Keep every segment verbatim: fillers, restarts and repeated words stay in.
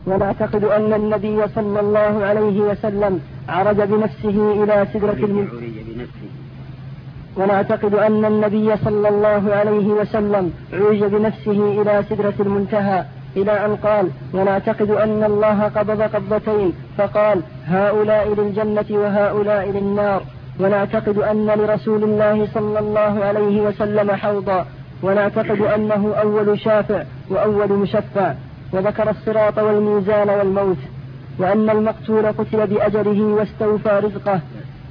ونعتقد أن النبي صلى الله عليه وسلم عرج بنفسه إلى سدرة المنتهى ونعتقد أن النبي صلى الله عليه وسلم عرج بنفسه إلى سدرة المنتهى إلى أن قال: ونعتقد أن الله قبض قبضتين فقال: هؤلاء للجنة وهؤلاء للنار. ونعتقد أن لرسول الله صلى الله عليه وسلم حوضا. ونعتقد أنه أول شافع وأول مشفع. وذكر الصراط والميزان والموت، وأن المقتول قتل بأجله واستوفى رزقه.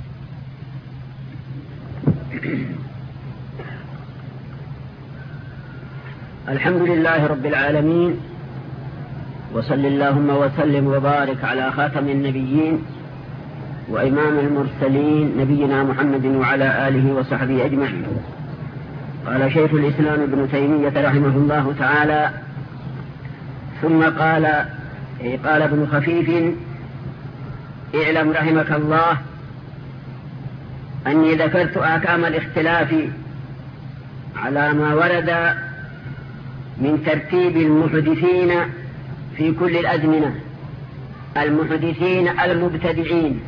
الحمد لله رب العالمين، وصل اللهم وسلم وبارك على خاتم النبيين وإمام المرسلين نبينا محمد وعلى آله وصحبه أجمعين. قال شيخ الإسلام ابن تيمية رحمه الله تعالى: ثم قال قال ابن خفيف: اعلم رحمك الله أني ذكرت أحكام الاختلاف على ما ورد من ترتيب المحدثين في كل الأزمنة، المحدثين المبتدعين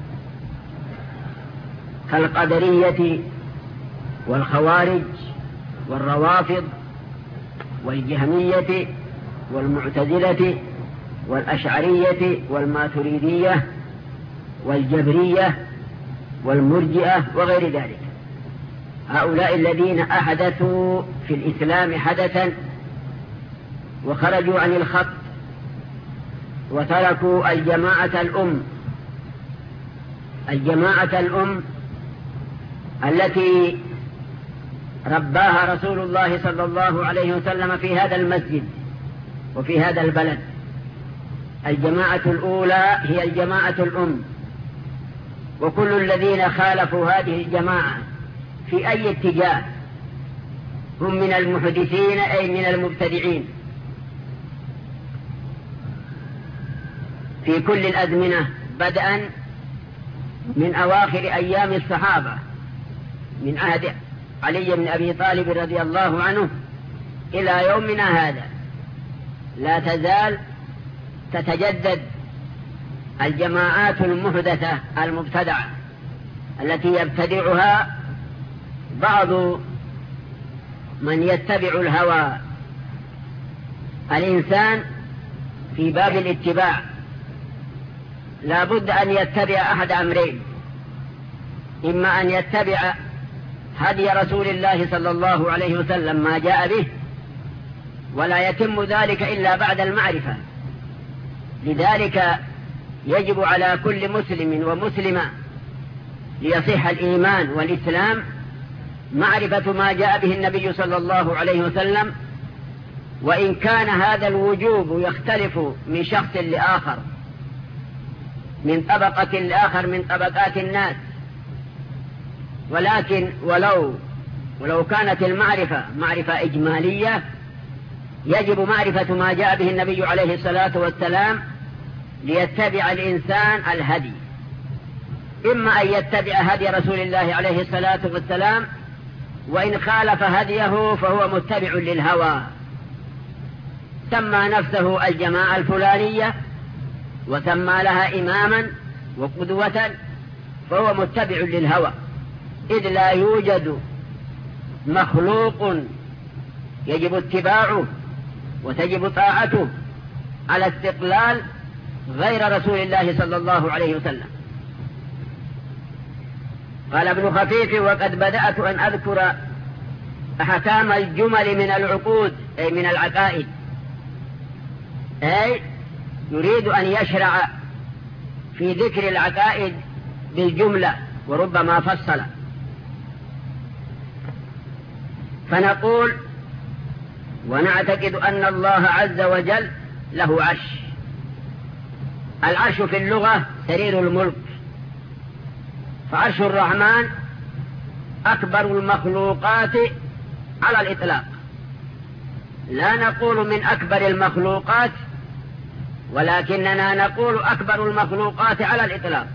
كالقدرية والخوارج والروافض والجهمية والمعتزلة والأشعرية والماتريدية والجبرية والمرجئة وغير ذلك. هؤلاء الذين أحدثوا في الإسلام حدثا وخرجوا عن الخط وتركوا الجماعة الأم الجماعة الأم التي رباها رسول الله صلى الله عليه وسلم في هذا المسجد وفي هذا البلد. الجماعة الأولى هي الجماعة الأم، وكل الذين خالفوا هذه الجماعة في أي اتجاه هم من المحدثين أي من المبتدعين في كل الأزمنة، بدءا من أواخر أيام الصحابة من عهد علي بن أبي طالب رضي الله عنه إلى يومنا هذا. لا تزال تتجدد الجماعات المحدثة المبتدعة التي يبتدعها بعض من يتبع الهوى. الإنسان في باب الاتباع لا بد أن يتبع أحد أمرين: إما أن يتبع هدي رسول الله صلى الله عليه وسلم ما جاء به، ولا يتم ذلك إلا بعد المعرفة. لذلك يجب على كل مسلم ومسلمة ليصح الإيمان والإسلام معرفة ما جاء به النبي صلى الله عليه وسلم، وإن كان هذا الوجوب يختلف من شخص لآخر، من طبقة لآخر من طبقات الناس، ولكن ولو ولو كانت المعرفة معرفة إجمالية يجب معرفة ما جاء به النبي عليه الصلاة والسلام ليتبع الإنسان الهدي. إما أن يتبع هدي رسول الله عليه الصلاة والسلام، وإن خالف هديه فهو متبع للهوى، سمى نفسه الجماعة الفلانية وسمى لها إماما وقدوة، فهو متبع للهوى، إذ لا يوجد مخلوق يجب اتباعه وتجب طاعته على استقلال غير رسول الله صلى الله عليه وسلم. قال ابن خفيف: وقد بدأت أن أذكر أحكام الجمل من العقود أي من العقائد، أي يريد أن يشرع في ذكر العقائد بالجملة وربما فصل. فنقول: ونعتقد أن الله عز وجل له عرش. العرش في اللغة سرير الملك، فعرش الرحمن أكبر المخلوقات على الإطلاق. لا نقول من أكبر المخلوقات، ولكننا نقول أكبر المخلوقات على الإطلاق.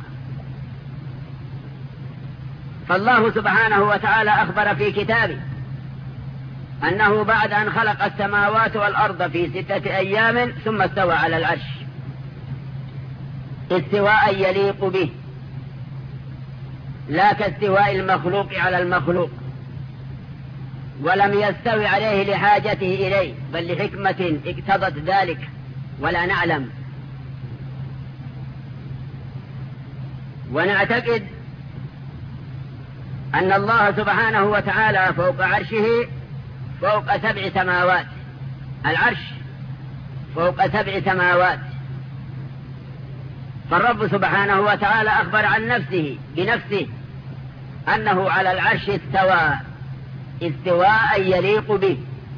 فالله سبحانه وتعالى أخبر في كتابه أنه بعد أن خلق السماوات والأرض في ستة أيام ثم استوى على العرش استواء يليق به، لا كاستواء المخلوق على المخلوق، ولم يستوي عليه لحاجته إليه بل لحكمة اقتضت ذلك ولا نعلم. ونعتقد أن الله سبحانه وتعالى فوق عرشه فوق سبع سماوات، العرش فوق سبع سماوات. فالرب سبحانه وتعالى أخبر عن نفسه بنفسه أنه على العرش استوى استواء يليق به،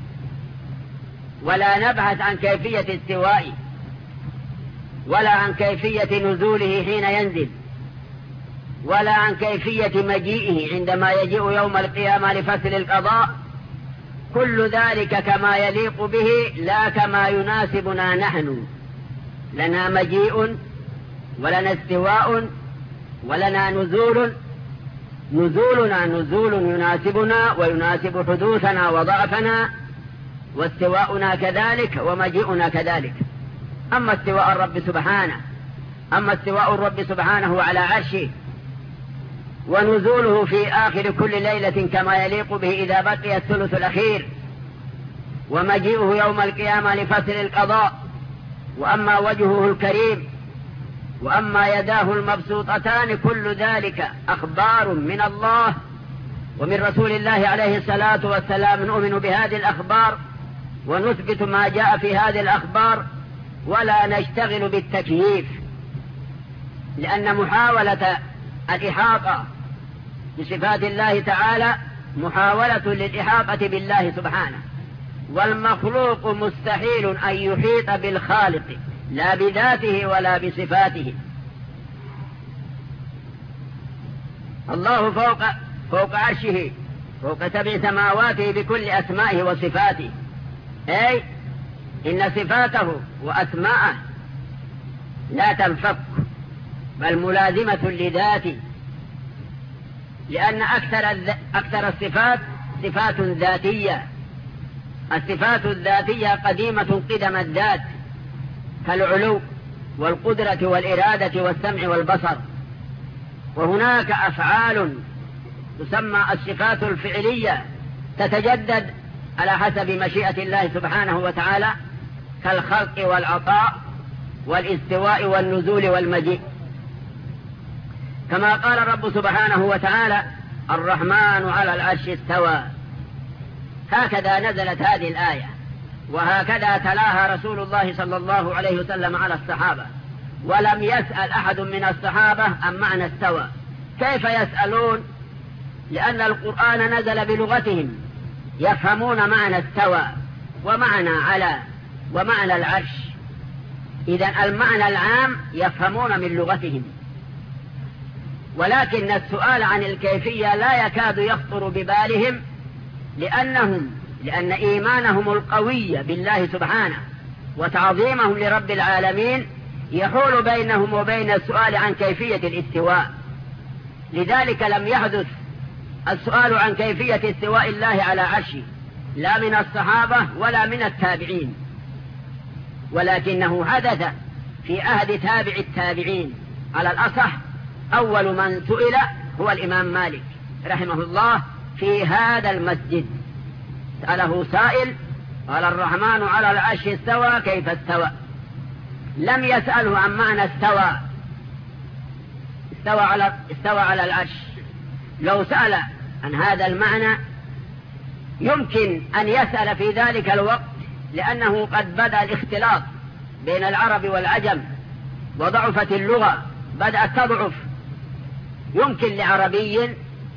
ولا نبحث عن كيفية استوائه ولا عن كيفية نزوله حين ينزل ولا عن كيفية مجيئه عندما يجيء يوم القيامة لفصل القضاء. كل ذلك كما يليق به لا كما يناسبنا نحن. لنا مجيء ولنا استواء ولنا نزول، نزولنا نزول يناسبنا ويناسب حدوثنا وضعفنا، واستواؤنا كذلك ومجيئنا كذلك. أما استواء الرب سبحانه أما استواء الرب سبحانه على عرشه ونزوله في آخر كل ليلة كما يليق به إذا بقي الثلث الأخير، ومجيئه يوم القيامة لفصل القضاء، وأما وجهه الكريم وأما يداه المبسوطتان، كل ذلك أخبار من الله ومن رسول الله عليه الصلاة والسلام. نؤمن بهذه الأخبار ونثبت ما جاء في هذه الأخبار ولا نشتغل بالتكييف، لأن محاولة الإحاطة بصفات الله تعالى محاولة للإحاطة بالله سبحانه، والمخلوق مستحيل أن يحيط بالخالق لا بذاته ولا بصفاته. الله فوق فوق عرشه فوق سبع سماواته بكل أسمائه وصفاته، أي إن صفاته وأسماءه لا تنفك بل ملازمة لذاته، لأن أكثر, أكثر الصفات صفات ذاتية. الصفات الذاتية قديمة قدم الذات كالعلو والقدرة والإرادة والسمع والبصر. وهناك أفعال تسمى الصفات الفعلية تتجدد على حسب مشيئة الله سبحانه وتعالى، كالخلق والعطاء والاستواء والنزول والمجيء. كما قال الرب سبحانه وتعالى: الرحمن على العرش استوى. هكذا نزلت هذه الآية، وهكذا تلاها رسول الله صلى الله عليه وسلم على الصحابة، ولم يسأل أحد من الصحابة عن معنى استوى. كيف يسألون؟ لأن القرآن نزل بلغتهم، يفهمون معنى استوى ومعنى على ومعنى العرش. إذن المعنى العام يفهمون من لغتهم، ولكن السؤال عن الكيفية لا يكاد يخطر ببالهم، لأنهم لأن إيمانهم القوي بالله سبحانه وتعظيمهم لرب العالمين يحول بينهم وبين السؤال عن كيفية الاستواء. لذلك لم يحدث السؤال عن كيفية استواء الله على عرشه لا من الصحابة ولا من التابعين، ولكنه حدث في عهد تابع التابعين. على الأصح أول من سئل هو الإمام مالك رحمه الله في هذا المسجد، سأله سائل قال: الرحمن على العرش استوى، كيف استوى؟ لم يسأله عن معنى استوى استوى على استوى على العرش. لو سأل عن هذا المعنى يمكن أن يسأل في ذلك الوقت، لأنه قد بدأ الاختلاط بين العرب والعجم وضعفت اللغة، بدأت تضعف. يمكن لعربي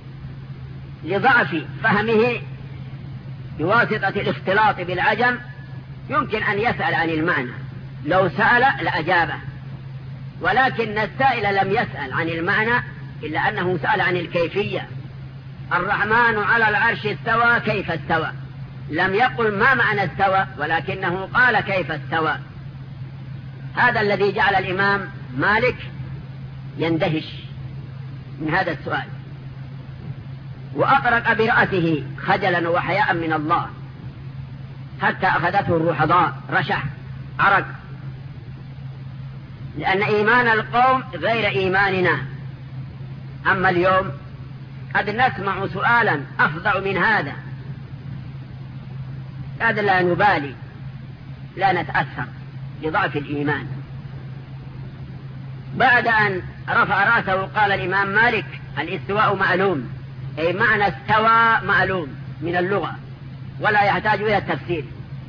لضعف فهمه بواسطة الاختلاط بالعجم يمكن أن يسأل عن المعنى، لو سأل لأجابه. ولكن السائل لم يسأل عن المعنى إلا أنه سأل عن الكيفية. الرحمن على العرش استوى، كيف استوى؟ لم يقل ما معنى استوى، ولكنه قال كيف استوى. هذا الذي جعل الإمام مالك يندهش من هذا السؤال، وأطرق برأسه خجلا وحياء من الله، حتى أخذته الرحضاء، رشح عرق، لأن إيمان القوم غير إيماننا. أما اليوم قد نسمع سؤالا أفظع من هذا، هذا لا نبالي، لا نتأثر لضعف الإيمان. بعد أن رفع رأسه قال الإمام مالك: الاستواء معلوم، أي معنى استوى معلوم من اللغة ولا يحتاج إلى التفسير.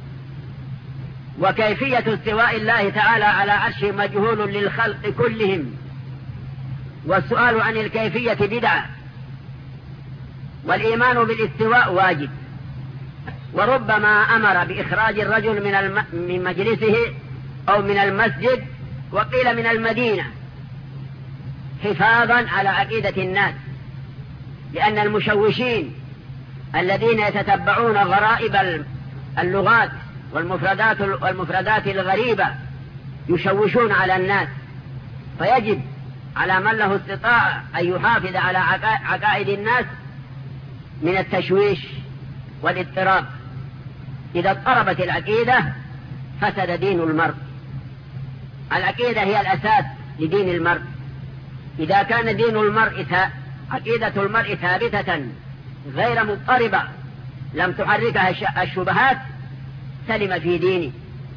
وكيفية استواء الله تعالى على عرشه مجهول للخلق كلهم، والسؤال عن الكيفية بدعة، والإيمان بالاستواء واجب. وربما أمر بإخراج الرجل من, الم... من مجلسه أو من المسجد، وقيل من المدينة، حفاظا على عقيدة الناس، لأن المشوشين الذين يتتبعون غرائب اللغات والمفردات, والمفردات الغريبة يشوشون على الناس، فيجب على من له استطاعة أن يحافظ على عقائد الناس من التشويش والاضطراب. إذا اضطربت العقيدة فسد دين المرء. العقيدة هي الأساس لدين المرء. إذا كان دين المرء عقيدة المرء ثابتة غير مضطربة لم تحركها الشبهات سلم في دينه.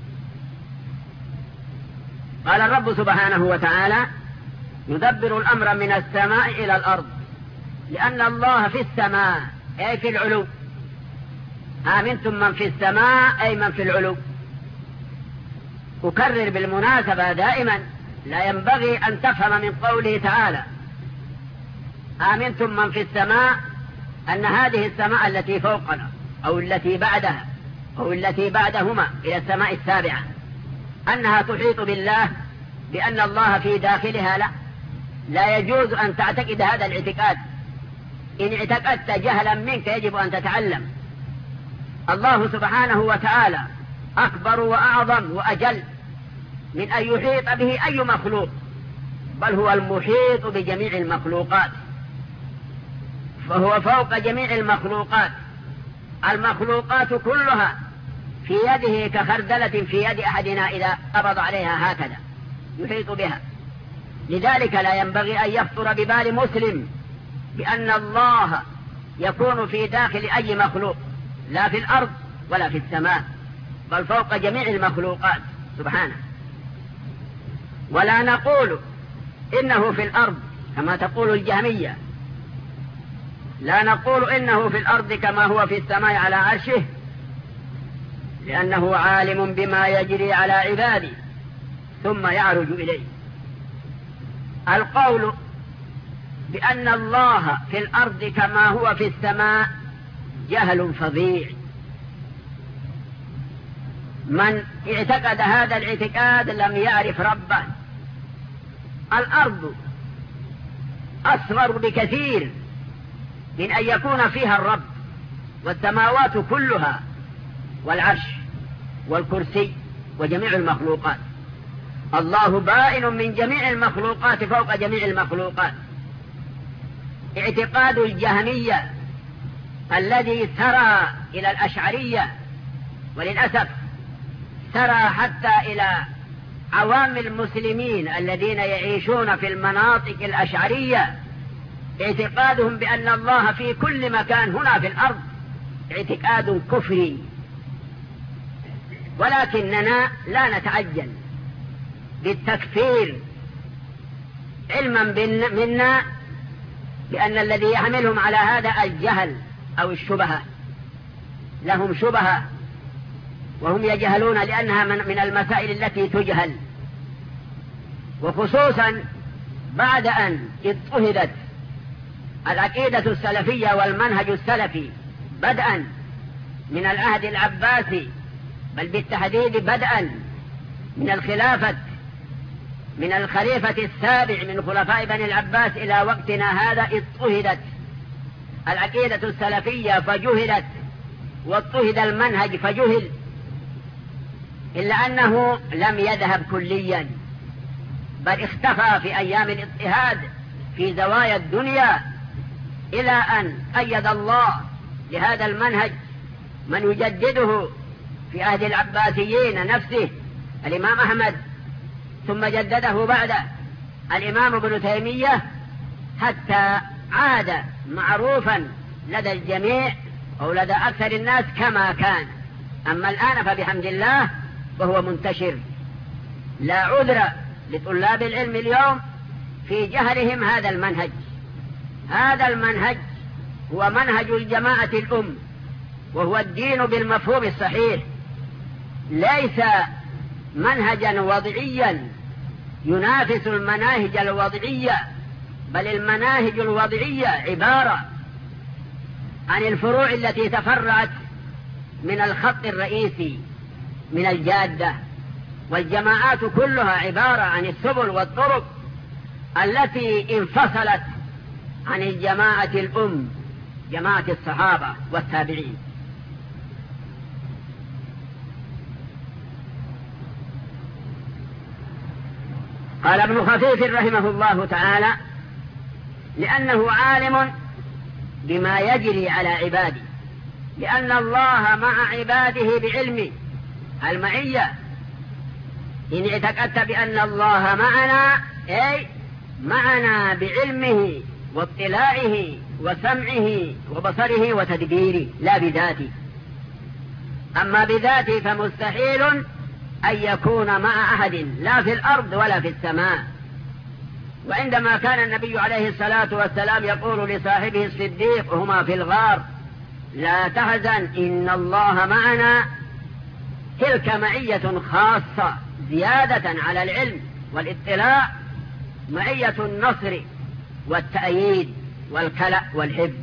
قال الرب سبحانه وتعالى: يدبر الأمر من السماء إلى الأرض، لأن الله في السماء أي في العلو. آمنتم من في السماء أي من في العلو. أكرر بالمناسبة دائما، لا ينبغي أن تفهم من قوله تعالى آمنتم من في السماء أن هذه السماء التي فوقنا أو التي بعدها أو التي بعدهما إلى السماء السابعة أنها تحيط بالله، بأن الله في داخلها. لا لا يجوز أن تعتقد هذا الاعتقاد. إن اعتقدت جهلا منك يجب أن تتعلم. الله سبحانه وتعالى أكبر وأعظم وأجل من أن يحيط به أي مخلوق، بل هو المحيط بجميع المخلوقات، فهو فوق جميع المخلوقات. المخلوقات كلها في يده كخردلة في يد أحدنا إذا قبض عليها هكذا يحيط بها. لذلك لا ينبغي أن يخطر ببال مسلم بأن الله يكون في داخل أي مخلوق، لا في الأرض ولا في السماء، بل فوق جميع المخلوقات سبحانه. ولا نقول إنه في الأرض كما تقول الجهمية، لا نقول إنه في الأرض كما هو في السماء على عرشه، لأنه عالم بما يجري على عباده ثم يعرج إليه. القول بأن الله في الأرض كما هو في السماء جهل فظيع. من اعتقد هذا الاعتقاد لم يعرف ربه. الأرض أصغر بكثير من أن يكون فيها الرب، والسماوات كلها والعرش والكرسي وجميع المخلوقات. الله بائن من جميع المخلوقات فوق جميع المخلوقات. اعتقاد الجهمية الذي سرى إلى الأشعرية، وللأسف سرى حتى إلى عوام المسلمين الذين يعيشون في المناطق الأشعرية، اعتقادهم بأن الله في كل مكان هنا في الأرض اعتقاد كفري. ولكننا لا نتعجل بالتكفير علما منا بأن الذي يحملهم على هذا الجهل أو الشبهة، لهم شبهة وهم يجهلون لأنها من المسائل التي تجهل، وخصوصا بعد أن اضطهدت العقيدة السلفية والمنهج السلفي بدءا من العهد العباسي، بل بالتحديد بدءا من الخلافة من الخليفة السابع من خلفاء بني العباس إلى وقتنا هذا. اضطهدت العقيدة السلفية فجهلت، واضطهد المنهج فجهل، إلا أنه لم يذهب كليا، بل اختفى في أيام الاضطهاد في زوايا الدنيا، إلى أن أيد الله لهذا المنهج من يجدده في عهد العباسيين نفسه الإمام أحمد، ثم جدده بعد الإمام ابن تيمية، حتى عاد معروفا لدى الجميع أو لدى أكثر الناس كما كان. أما الآن فبحمد الله وهو منتشر. لا عذر لطلاب العلم اليوم في جهلهم هذا المنهج. هذا المنهج هو منهج الجماعة الأم، وهو الدين بالمفهوم الصحيح، ليس منهجا وضعيا ينافس المناهج الوضعية، بل المناهج الوضعية عبارة عن الفروع التي تفرعت من الخط الرئيسي من الجادة، والجماعات كلها عبارة عن السبل والطرق التي انفصلت عن الجماعة الأم، جماعة الصحابة والتابعين. قال ابن خفيف رحمه الله تعالى: لأنه عالم بما يجري على عباده، لأن الله مع عباده بعلمه المعية. إن اعتقدت بأن الله معنا، أي معنا بعلمه واطلاعه وسمعه وبصره وتدبيره، لا بذاته. أما بذاته فمستحيل أن يكون مع أحد، لا في الأرض ولا في السماء. وعندما كان النبي عليه الصلاة والسلام يقول لصاحبه الصديق وهما في الغار: لا تحزن إن الله معنا، تلك معية خاصة زيادة على العلم والاطلاع، معية النصر والتأييد والكلأ والحب.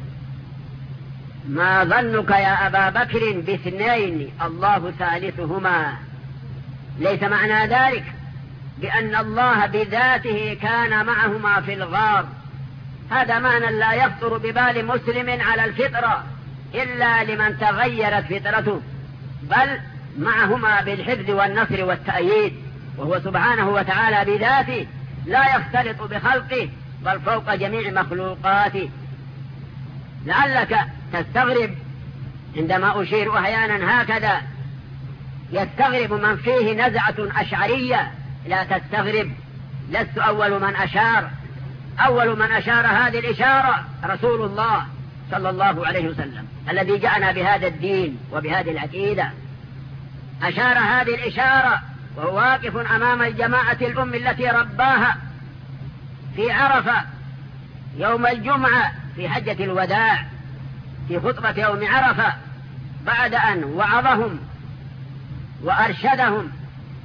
ما ظنك يا أبا بكر باثنين الله ثالثهما؟ ليس معنى ذلك بأن الله بذاته كان معهما في الغار، هذا معنى لا يخطر ببال مسلم على الفطرة إلا لمن تغيرت فطرته، بل معهما بالحفظ والنصر والتأييد، وهو سبحانه وتعالى بذاته لا يختلط بخلقه، بل فوق جميع مخلوقاته. لعلك تستغرب عندما أشير أحيانا هكذا، يستغرب من فيه نزعة أشعرية. لا تستغرب، لست أول من أشار. أول من أشار هذه الإشارة رسول الله صلى الله عليه وسلم، الذي جاءنا بهذا الدين وبهذه العقيدة. أشار هذه الإشارة وهو واقف أمام الجماعة الأم التي رباها في عرفة يوم الجمعة في حجة الوداع، في خطبة يوم عرفة، بعد أن وعظهم وأرشدهم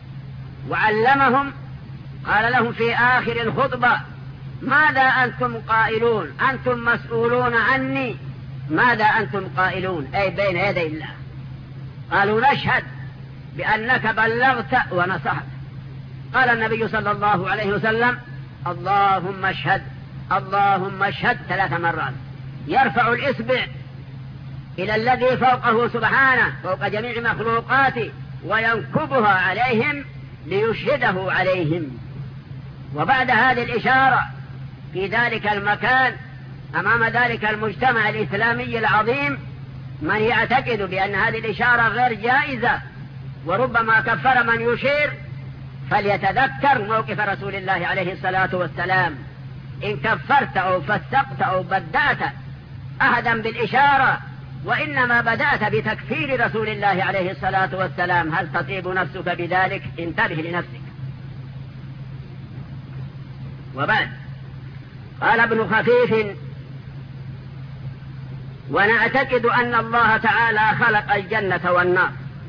وعلمهم، قال لهم في آخر الخطبة: ماذا أنتم قائلون؟ أنتم مسؤولون عني، ماذا أنتم قائلون؟ أي بين يدي الله. قالوا: نشهد بأنك بلغت ونصحت. قال النبي صلى الله عليه وسلم: اللهم اشهد، اللهم اشهد، ثلاث مرات، يرفع الإصبع إلى الذي فوقه سبحانه، فوق جميع مخلوقاته، وينكبها عليهم ليشهده عليهم. وبعد هذه الإشارة في ذلك المكان أمام ذلك المجتمع الإسلامي العظيم، من يعتقد بأن هذه الإشارة غير جائزة وربما كفر من يشير، فليتذكر موقف رسول الله عليه الصلاة والسلام. إن كفرت أو فسقت أو بدأت أحدا بالإشارة، وإنما بدأت بتكفير رسول الله عليه الصلاة والسلام، هل تطيب نفسك بذلك؟ انتبه لنفسك. وبعد قال ابن خفيف: ونعتقد أن الله تعالى خلق الجنة والنار،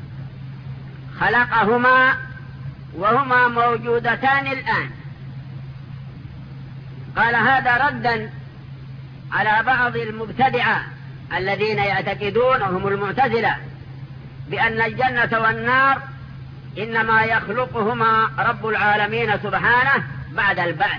خلقهما وهما موجودتان الآن. قال هذا ردا على بعض المبتدعة الذين يعتقدون، وهم المعتزلة، بأن الجنة والنار إنما يخلقهما رب العالمين سبحانه بعد البعث.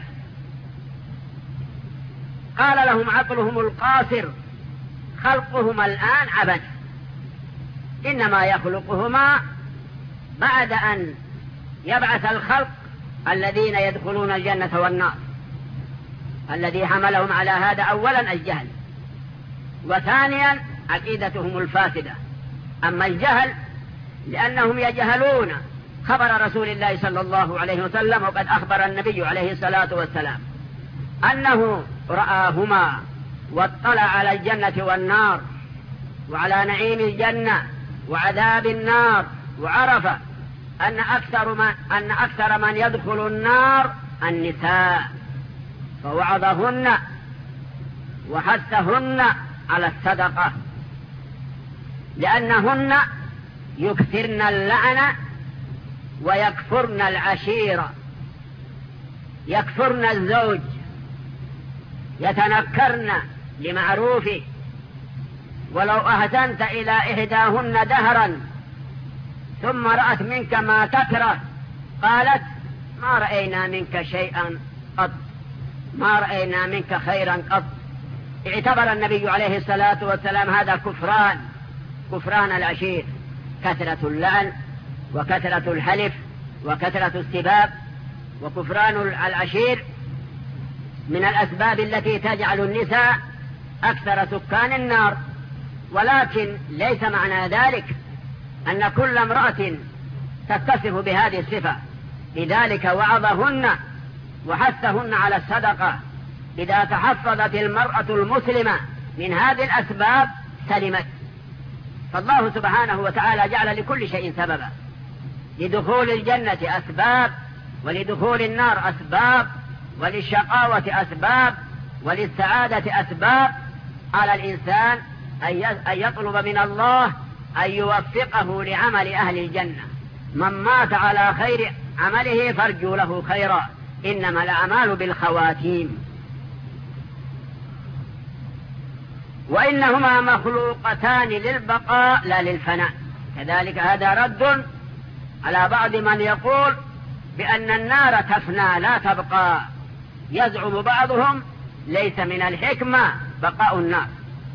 قال لهم عقلهم القاصر: خلقهما الآن عبث، إنما يخلقهما بعد أن يبعث الخلق الذين يدخلون الجنة والنار. الذي حملهم على هذا أولا الجهل، وثانيا عقيدتهم الفاسدة. أما الجهل لأنهم يجهلون خبر رسول الله صلى الله عليه وسلم. وقد أخبر النبي عليه الصلاة والسلام أنه رآهما واطلع على الجنة والنار وعلى نعيم الجنة وعذاب النار، وعرف أن أكثر من, أن أكثر من يدخل النار النساء، فوعظهن وحثهن على الصدقة، لأنهن يكثرن اللعنة ويكفرن العشيرة، يكفرن الزوج، يتنكرن لمعروفه، ولو أهتنت إلى إحداهن دهرا ثم رأت منك ما تكره قالت ما رأينا منك شيئا قط، ما رأينا منك خيرا قط. اعتبر النبي عليه الصلاة والسلام هذا كفران، كفران العشير، كثرة اللعن وكثرة الحلف وكثرة السباب. وكفران العشير من الأسباب التي تجعل النساء أكثر سكان النار. ولكن ليس معنى ذلك أن كل امرأة تتصف بهذه الصفة، لذلك وعظهن وحثهن على الصدقة. إذا تحفظت المرأة المسلمة من هذه الأسباب سلمت. فالله سبحانه وتعالى جعل لكل شيء سببا، لدخول الجنة أسباب، ولدخول النار أسباب، وللشقاوة أسباب، وللسعادة أسباب. على الإنسان أن يطلب من الله أن يوفقه لعمل أهل الجنة. من مات على خير عمله فارجو له خيرا، إنما الأعمال بالخواتيم. وإنهما مخلوقتان للبقاء لا للفناء. كذلك هذا رد على بعض من يقول بأن النار تفنى لا تبقى. يزعم بعضهم ليس من الحكمة بقاء النار،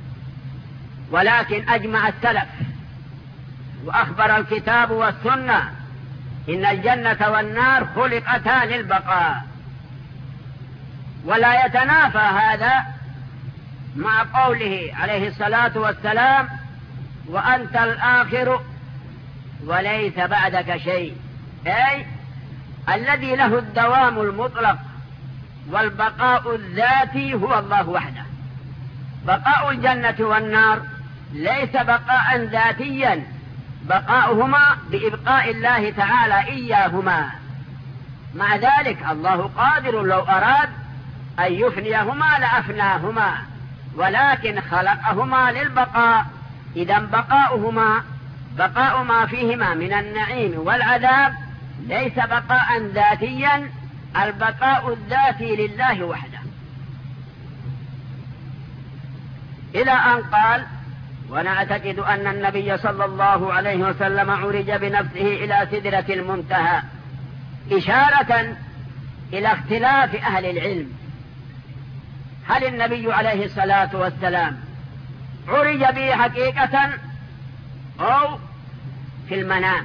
ولكن أجمع السلف وأخبر الكتاب والسنة إن الجنة والنار خلقتا للبقاء. ولا يتنافى هذا مع قوله عليه الصلاة والسلام وأنت الآخر وليس بعدك شيء، أي الذي له الدوام المطلق والبقاء الذاتي هو الله وحده. بقاء الجنة والنار ليس بقاء ذاتيا، بقاؤهما بإبقاء الله تعالى إياهما. مع ذلك الله قادر لو أراد أن يفنيهما لأفناهما، ولكن خلقهما للبقاء. إذا بقاؤهما بقاء ما فيهما من النعيم والعذاب ليس بقاء ذاتيا، البقاء الذاتي لله وحده. إلى أن قال ونعتقد أن النبي صلى الله عليه وسلم عرج بنفسه إلى سدرة المنتهى، إشارة إلى اختلاف أهل العلم. هل النبي عليه الصلاة والسلام عرج به حقيقة أو في المنام؟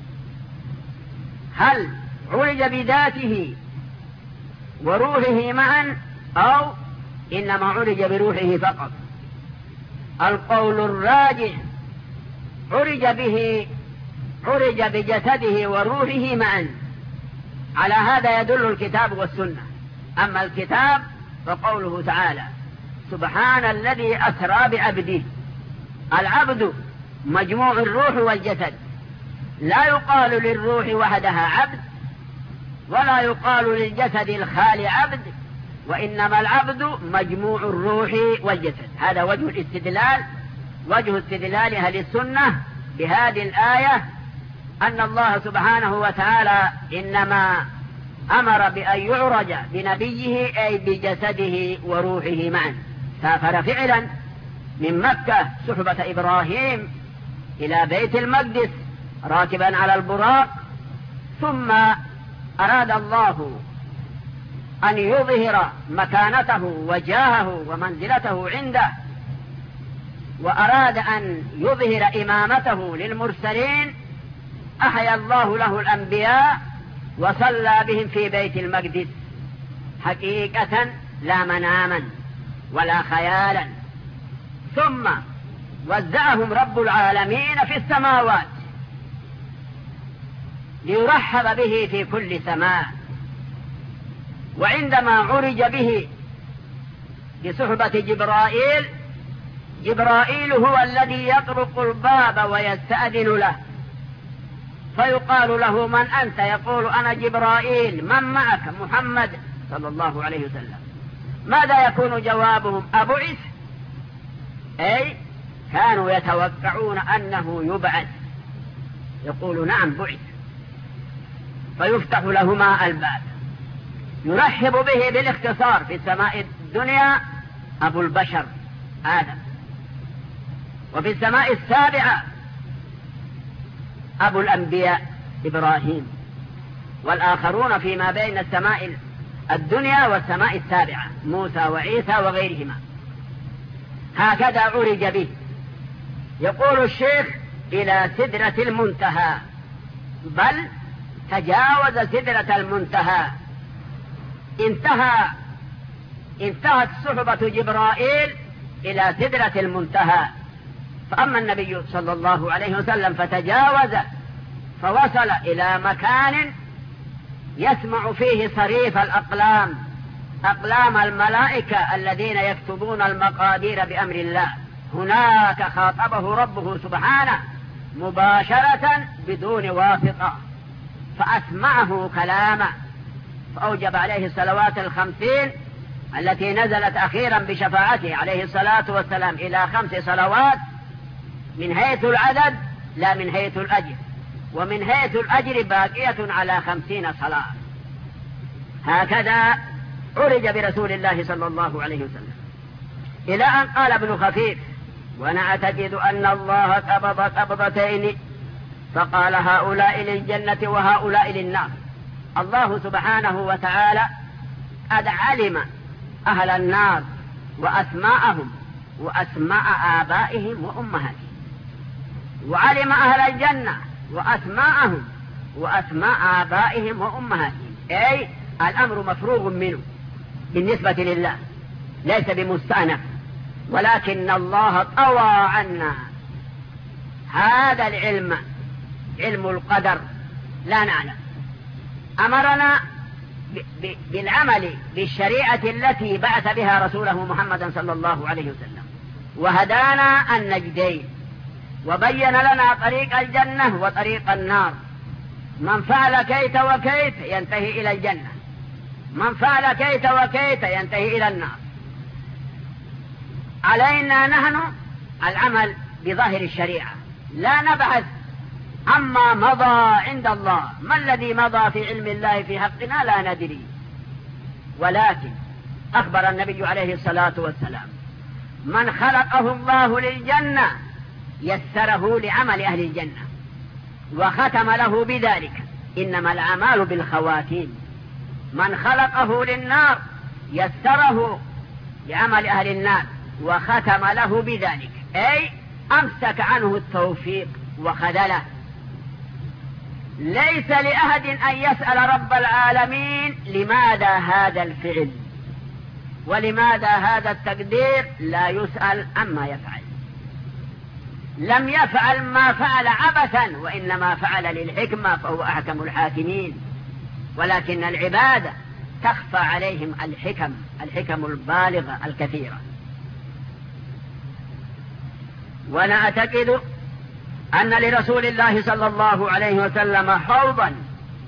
هل عرج بذاته وروحه معا أو إنما عرج بروحه فقط؟ القول الراجح عرج به عرج بجسده وروحه معا. على هذا يدل الكتاب والسنة. أما الكتاب فقوله تعالى سبحان الذي أسرى بعبده. العبد مجموع الروح والجسد، لا يقال للروح وحدها عبد ولا يقال للجسد الخالي عبد، وإنما العبد مجموع الروح والجسد. هذا وجه الاستدلال، وجه استدلال أهل السنة بهذه الآية، أن الله سبحانه وتعالى إنما أمر بأن يعرج بنبيه أي بجسده وروحه معا. سافر فعلا من مكة صحبة إبراهيم إلى بيت المقدس راكبا على البراق، ثم أراد الله أن يظهر مكانته وجاهه ومنزلته عنده، وأراد أن يظهر إمامته للمرسلين. أحيا الله له الأنبياء وصلى بهم في بيت المقدس حقيقة لا مناما ولا خيالا. ثم وزعهم رب العالمين في السماوات، ليرحب به في كل سماء. وعندما عرج به بصحبة جبرائيل، جبرائيل هو الذي يطرق الباب ويستأذن له، فيقال له: من أنت؟ يقول: أنا جبرائيل. من معك؟ محمد صلى الله عليه وسلم. ماذا يكون جوابهم؟ أبعث؟ أي كانوا يتوقعون أنه يبعث، يقول: نعم بعث. فيفتح لهما الباب، يرحب به بالاختصار في السماء الدنيا أبو البشر آدم، وفي السماء السابعة أبو الأنبياء إبراهيم، والآخرون فيما بين السماء الدنيا والسماء السابعة موسى وعيسى وغيرهما. هكذا عرج به. يقول الشيخ: إلى سدرة المنتهى، بل تجاوز سدرة المنتهى، انتهى انتهت صحبة جبرائيل إلى سدرة المنتهى. فأما النبي صلى الله عليه وسلم فتجاوز فوصل إلى مكان يسمع فيه صريف الأقلام، أقلام الملائكة الذين يكتبون المقادير بأمر الله. هناك خاطبه ربه سبحانه مباشرة بدون واسطة، فأسمعه كلامه، فأوجب عليه الصلوات الخمسين التي نزلت أخيرا بشفاعته عليه الصلاة والسلام إلى خمس صلوات من حيث العدد لا من حيث الأجر، ومن حيث الأجر باقية على خمسين صلاة. هكذا عرج برسول الله صلى الله عليه وسلم، إلى أن قال ابن خفيف: وأنا أعتقد أن الله قبض قبضتين، فقال: هؤلاء للجنة وهؤلاء للنار. الله سبحانه وتعالى قد علم أهل النار وأسماءهم وأسماء آبائهم وأمهاتهم، وعلم أهل الجنة وأسماءهم وأسماء آبائهم وأمهاتهم، أي الأمر مفروغ منه بالنسبة لله، ليس بمستأنف، ولكن الله طوى عنا هذا العلم، علم القدر، لا نعلم. أمرنا بالعمل بالشريعة التي بعث بها رسوله محمدا صلى الله عليه وسلم، وهدانا النجدين، وبين لنا طريق الجنة وطريق النار. من فعل كيت وكيت ينتهي إلى الجنة، من فعل كيت وكيت ينتهي إلى النار. علينا نحن العمل بظاهر الشريعة، لا نبحث عما مضى عند الله. ما الذي مضى في علم الله في حقنا لا ندري، ولكن أخبر النبي عليه الصلاة والسلام: من خلقه الله للجنة يسره لعمل أهل الجنة، وختم له بذلك: إنما الأعمال بالخواتيم. من خلقه للنار يسره لعمل أهل النار، وختم له بذلك، أي أمسك عنه التوفيق وخذله. ليس لأحد أن يسأل رب العالمين لماذا هذا الفعل ولماذا هذا التقدير، لا يسأل عما يفعل. لم يفعل ما فعل عبثا، وإنما فعل للحكمة، فهو أحكم الحاكمين. ولكن العبادة تخفى عليهم الحكم الحكم البالغة الكثيرة. وأنا أعتقد أن لرسول الله صلى الله عليه وسلم حوضا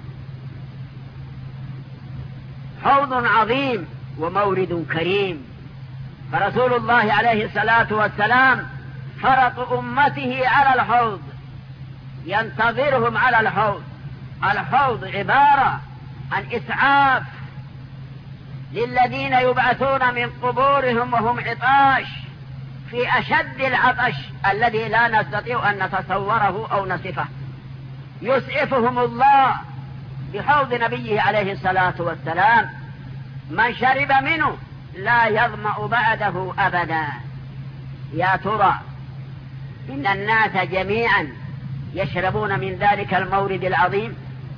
حوض عظيم ومورد كريم. فرسول الله عليه الصلاة والسلام فرط أمته على الحوض، ينتظرهم على الحوض. الحوض عبارة عن إسعاف للذين يبعثون من قبورهم وهم عطاش، في أشد العطش الذي لا نستطيع أن نتصوره أو نصفه. يسعفهم الله بحوض نبيه عليه الصلاة والسلام، من شرب منه لا يظمأ بعده أبدا. يا ترى إن الناس جميعا يشربون من ذلك المورد العظيم؟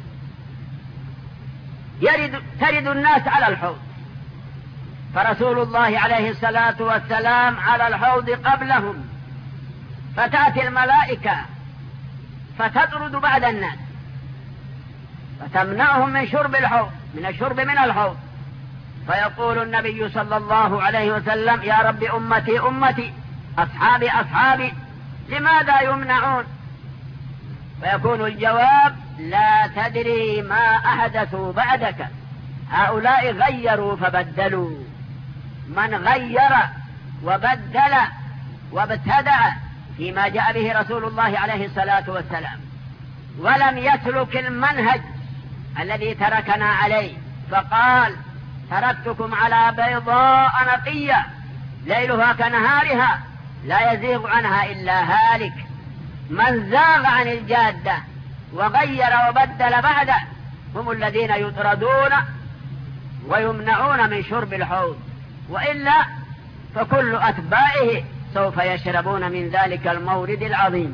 يرد ترد الناس على الحوض، فرسول الله عليه الصلاة والسلام على الحوض قبلهم، فتأتي الملائكة فتطرد بعد الناس، فتمنعهم من شرب الحوض، من الشرب من الحوض. فيقول النبي صلى الله عليه وسلم: يا رب أمتي أمتي، أصحابي أصحابي، لماذا يمنعون؟ فيكون الجواب: لا تدري ما أحدثوا بعدك، هؤلاء غيروا فبدلوا. من غير وبدل وابتدع فيما جاء به رسول الله عليه الصلاة والسلام، ولم يسلك المنهج الذي تركنا عليه، فقال: تركتكم على بيضاء نقية ليلها كنهارها لا يزيغ عنها إلا هالك. من زاغ عن الجادة وغير وبدل بعده هم الذين يطردون ويمنعون من شرب الحوض، وإلا فكل أتباعه سوف يشربون من ذلك المورد العظيم.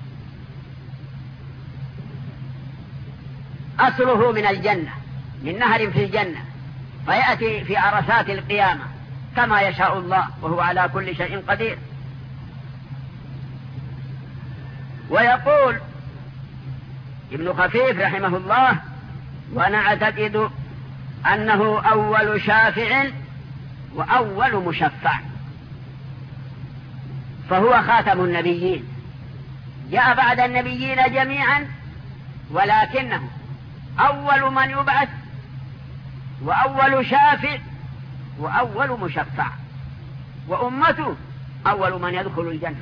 أصله من الجنة، من نهر في الجنة، فيأتي في عرصات القيامة كما يشاء الله، وهو على كل شيء قدير. ويقول ابن خفيف رحمه الله: وأنا أعتقد أنه أول شافع وأول مشفع، فهو خاتم النبيين، جاء بعد النبيين جميعا، ولكنه أول من يبعث وأول شافع وأول مشفع، وأمته أول من يدخل الجنة.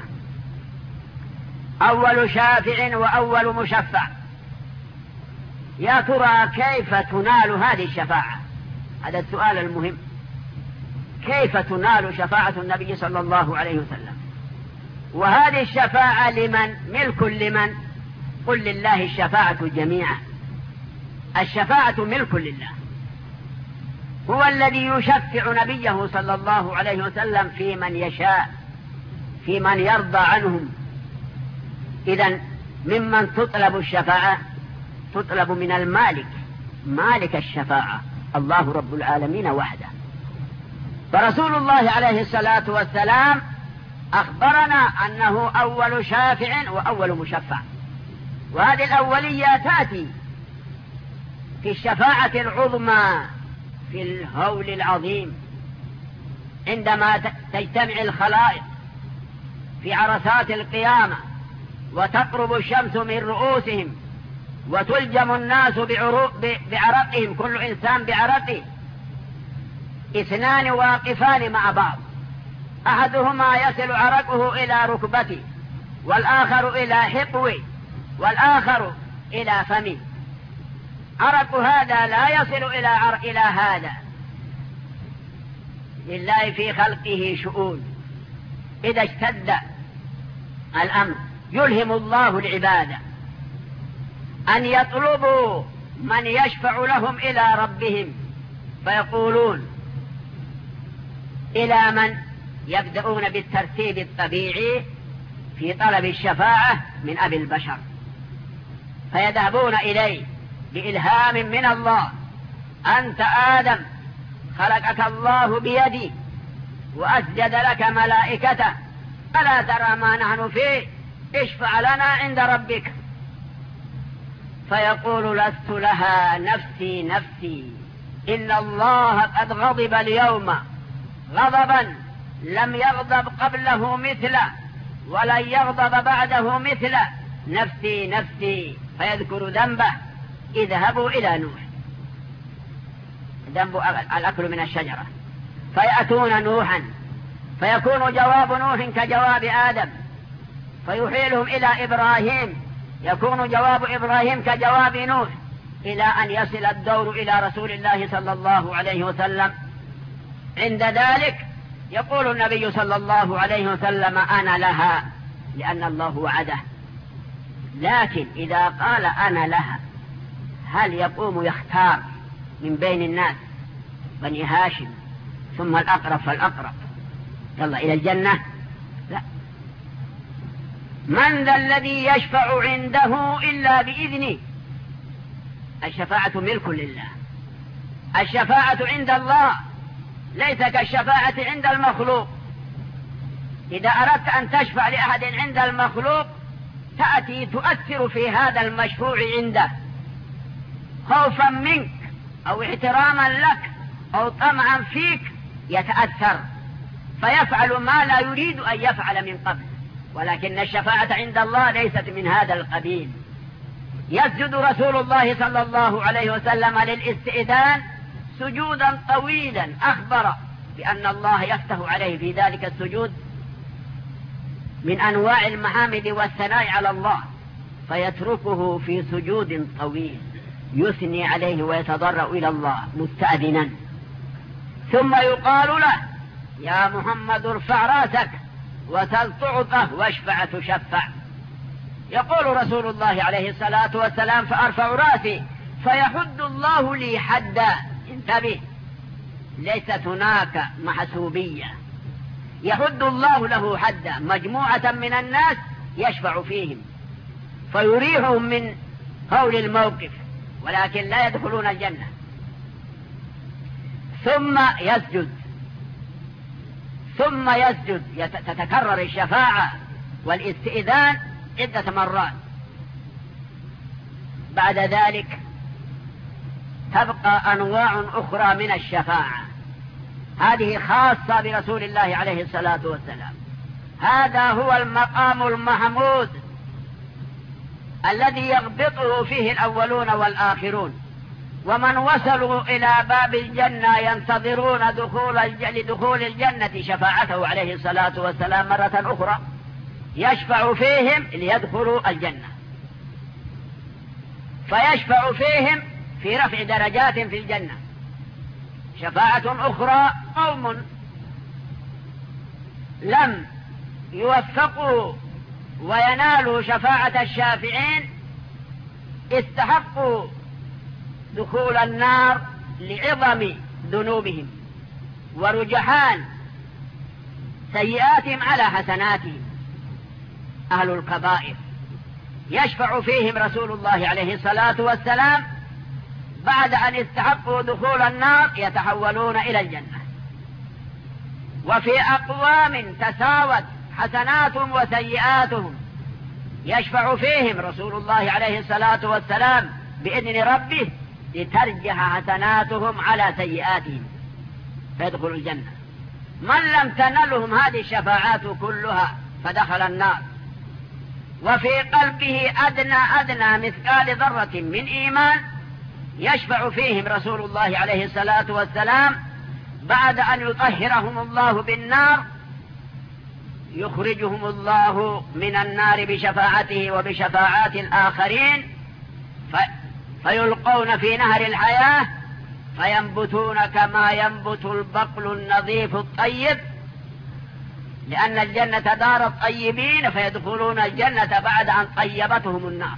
أول شافع وأول مشفع. يا ترى كيف تنال هذه الشفاعة؟ هذا السؤال المهم. كيف تنال شفاعة النبي صلى الله عليه وسلم؟ وهذه الشفاعة لمن؟ ملك لمن؟ قل لله الشفاعة جميعا. الشفاعة ملك لله، هو الذي يشفع نبيه صلى الله عليه وسلم في من يشاء، في من يرضى عنهم. إذن ممن تطلب الشفاعة؟ تطلب من المالك، مالك الشفاعة، الله رب العالمين وحده. فرسول الله عليه الصلاة والسلام أخبرنا أنه أول شافع وأول مشفع، وهذه الأولية تأتي في الشفاعة العظمى في الهول العظيم، عندما تجتمع الخلائق في عرصات القيامة وتقرب الشمس من رؤوسهم وتلجم الناس بعرقهم، كل إنسان بعرقه، اثنان واقفان مع بعض، أحدهما يصل عرقه إلى ركبته، والآخر إلى حقوه، والآخر إلى فمه. عرق هذا لا يصل إلى عرق إلى هذا. لله في خلقه شؤون، إذا اشتد الأمر يلهم الله العبادة أن يطلبوا من يشفع لهم إلى ربهم، فيقولون: إلى من؟ يبدأون بالترتيب الطبيعي في طلب الشفاعة من أبي البشر، فيذهبون إليه بإلهام من الله: أنت آدم، خلقك الله بيدي وأسجد لك ملائكته، ألا ترى ما نحن فيه؟ اشفع لنا عند ربك. فيقول: لست لها، نفسي نفسي، إن الله قد غضب اليوم غضبا لم يغضب قبله مثله ولن يغضب بعده مثله، نفسي نفسي. فيذكر ذنبه: اذهبوا إلى نوح، ذنب الأكل من الشجرة. فيأتون نوحا، فيكون جواب نوح كجواب آدم، فيحيلهم إلى إبراهيم، يكون جواب إبراهيم كجواب نوح، إلى أن يصل الدور إلى رسول الله صلى الله عليه وسلم. عند ذلك يقول النبي صلى الله عليه وسلم: أنا لها، لأن الله وعده. لكن إذا قال أنا لها، هل يقوم يختار من بين الناس بني هاشم ثم الأقرب فالأقرب يلا إلى الجنة؟ لا. من ذا الذي يشفع عنده إلا بإذنه؟ الشفاعة ملك لله. الشفاعة عند الله ليس كالشفاعة عند المخلوق. إذا أردت أن تشفع لأحد عند المخلوق تأتي تؤثر في هذا المشفوع عنده، خوفا منك أو احتراما لك أو طمعا فيك يتأثر فيفعل ما لا يريد أن يفعل من قبل. ولكن الشفاعة عند الله ليست من هذا القبيل. يسجد رسول الله صلى الله عليه وسلم للاستئذان سجودا طويلا، أخبر بأن الله يفتح عليه في ذلك السجود من أنواع المحامد والثناء على الله، فيتركه في سجود طويل يثني عليه ويتضرع إلى الله مستأذنا، ثم يقال له: يا محمد ارفع راسك وسل تعطه واشفع تشفع. يقول رسول الله عليه الصلاة والسلام: فأرفع راسي فيحد الله لي حدا. انتبه، ليست هناك محسوبية، يحد الله له حدا، مجموعة من الناس يشفع فيهم فيريحهم من هول الموقف، ولكن لا يدخلون الجنة. ثم يسجد ثم يسجد تتكرر الشفاعة والاستئذان عدة مرات. بعد ذلك تبقى أنواع أخرى من الشفاعة، هذه خاصة برسول الله عليه الصلاة والسلام. هذا هو المقام المحمود الذي يغبطه فيه الأولون والآخرون، ومن وصلوا إلى باب الجنة ينتظرون دخول لدخول الجنة شفاعته عليه الصلاة والسلام مرة أخرى، يشفع فيهم ليدخلوا الجنة، فيشفع فيهم في رفع درجات في الجنة. شفاعة أخرى قوم لم يوفقوا وينالوا شفاعة الشافعين استحقوا دخول النار لعظم ذنوبهم ورجحان سيئاتهم على حسناتهم. أهل الكبائر يشفع فيهم رسول الله عليه الصلاة والسلام بعد أن استحقوا دخول النار يتحولون إلى الجنة. وفي أقوام تساوت حسناتهم وسيئاتهم يشفع فيهم رسول الله عليه الصلاة والسلام بإذن ربه لترجح حسناتهم على سيئاتهم فيدخلوا الجنة. من لم تنلهم هذه الشفاعات كلها فدخل النار، وفي قلبه أدنى أدنى مثقال ذرة من إيمان يشفع فيهم رسول الله عليه الصلاة والسلام بعد أن يطهرهم الله بالنار، يخرجهم الله من النار بشفاعته وبشفاعات الآخرين فيلقون في نهر الحياة فينبتون كما ينبت البقل النظيف الطيب، لأن الجنة دار الطيبين فيدخلون الجنة بعد أن طيبتهم النار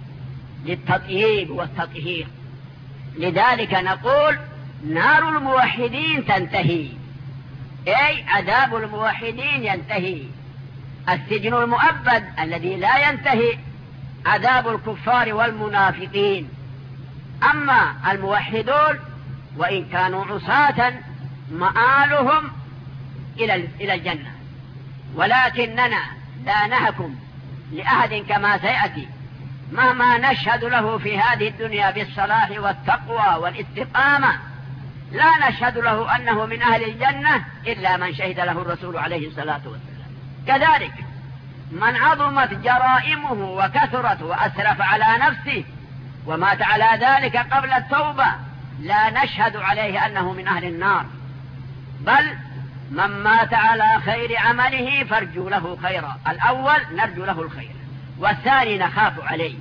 للتطييب والتطهير. لذلك نقول نار الموحدين تنتهي، أي عذاب الموحدين ينتهي. السجن المؤبد الذي لا ينتهي عذاب الكفار والمنافقين. أما الموحدون وإن كانوا عصاة مآلهم إلى الجنة، ولكننا لا نحكم لأحد كما سيأتي مهما نشهد له في هذه الدنيا بالصلاح والتقوى والاستقامة، لا نشهد له أنه من أهل الجنة إلا من شهد له الرسول عليه الصلاة والسلام. كذلك من عظمت جرائمه وكثرت وأسرف على نفسه ومات على ذلك قبل التوبة لا نشهد عليه أنه من أهل النار، بل من مات على خير عمله فارجو له خيرا. الأول نرجو له الخير والثاني نخاف عليه.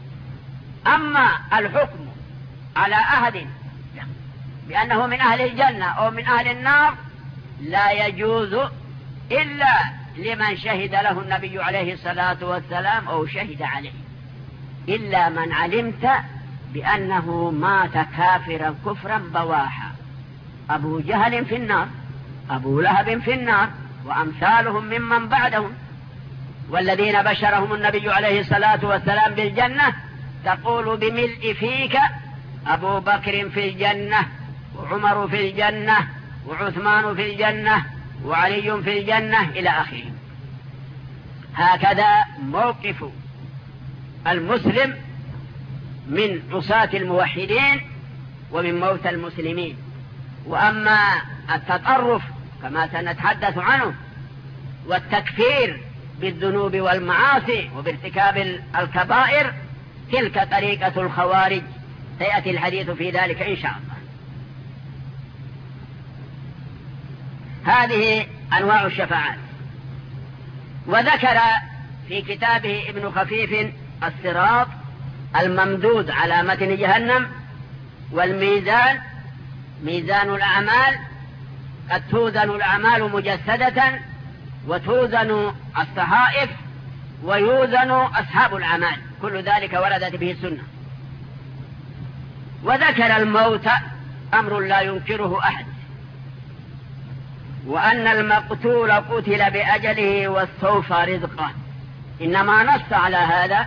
أما الحكم على أحد بأنه من أهل الجنة أو من أهل النار لا يجوز إلا لمن شهد له النبي عليه الصلاة والسلام أو شهد عليه، إلا من علمت بأنه مات كافرا كفرا بواحا. أبو جهل في النار، أبو لهب في النار، وأمثالهم ممن بعدهم. والذين بشرهم النبي عليه الصلاة والسلام بالجنة تقول بملء فيك أبو بكر في الجنة، وعمر في الجنة، وعثمان في الجنة، وعلي في الجنة إلى آخره. هكذا موقف المسلم من عصاة الموحدين ومن موتى المسلمين. وأما التطرف كما سنتحدث عنه والتكفير بالذنوب والمعاصي وبارتكاب الكبائر تلك طريقة الخوارج، سيأتي الحديث في ذلك إن شاء الله. هذه أنواع الشفاعات. وذكر في كتابه ابن خفيف الصراط الممدود على متن جهنم والميزان، ميزان الأعمال، قد توزن الأعمال مجسدة وتوزن الصحائف ويوزن أصحاب الأعمال، كل ذلك وردت به السنة. وذكر الموت أمر لا ينكره أحد، وأن المقتول قتل بأجله واستوفى رزقه. إنما نص على هذا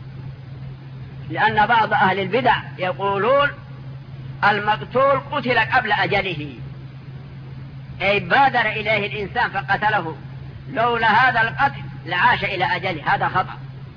لأن بعض أهل البدع يقولون المقتول قتل قبل أجله، أي بادر إليه الإنسان فقتله، لولا هذا القتل لعاش إلى أجله. هذا خطأ.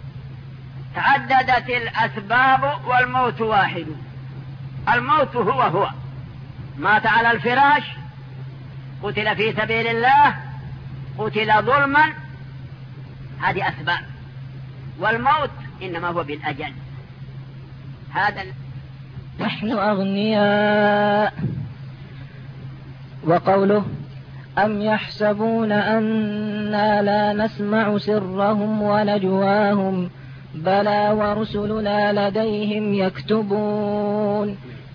تعددت الأسباب والموت واحد. الموت هو هو، مات على الفراش، قتل في سبيل الله، قتل ظلما، هذه أسباب. والموت إنما هو بالأجل. هذا نحن أغنياء. وقوله أم يحسبون أنا لا نسمع سرهم ونجواهم بلى ورسلنا لديهم يكتبون.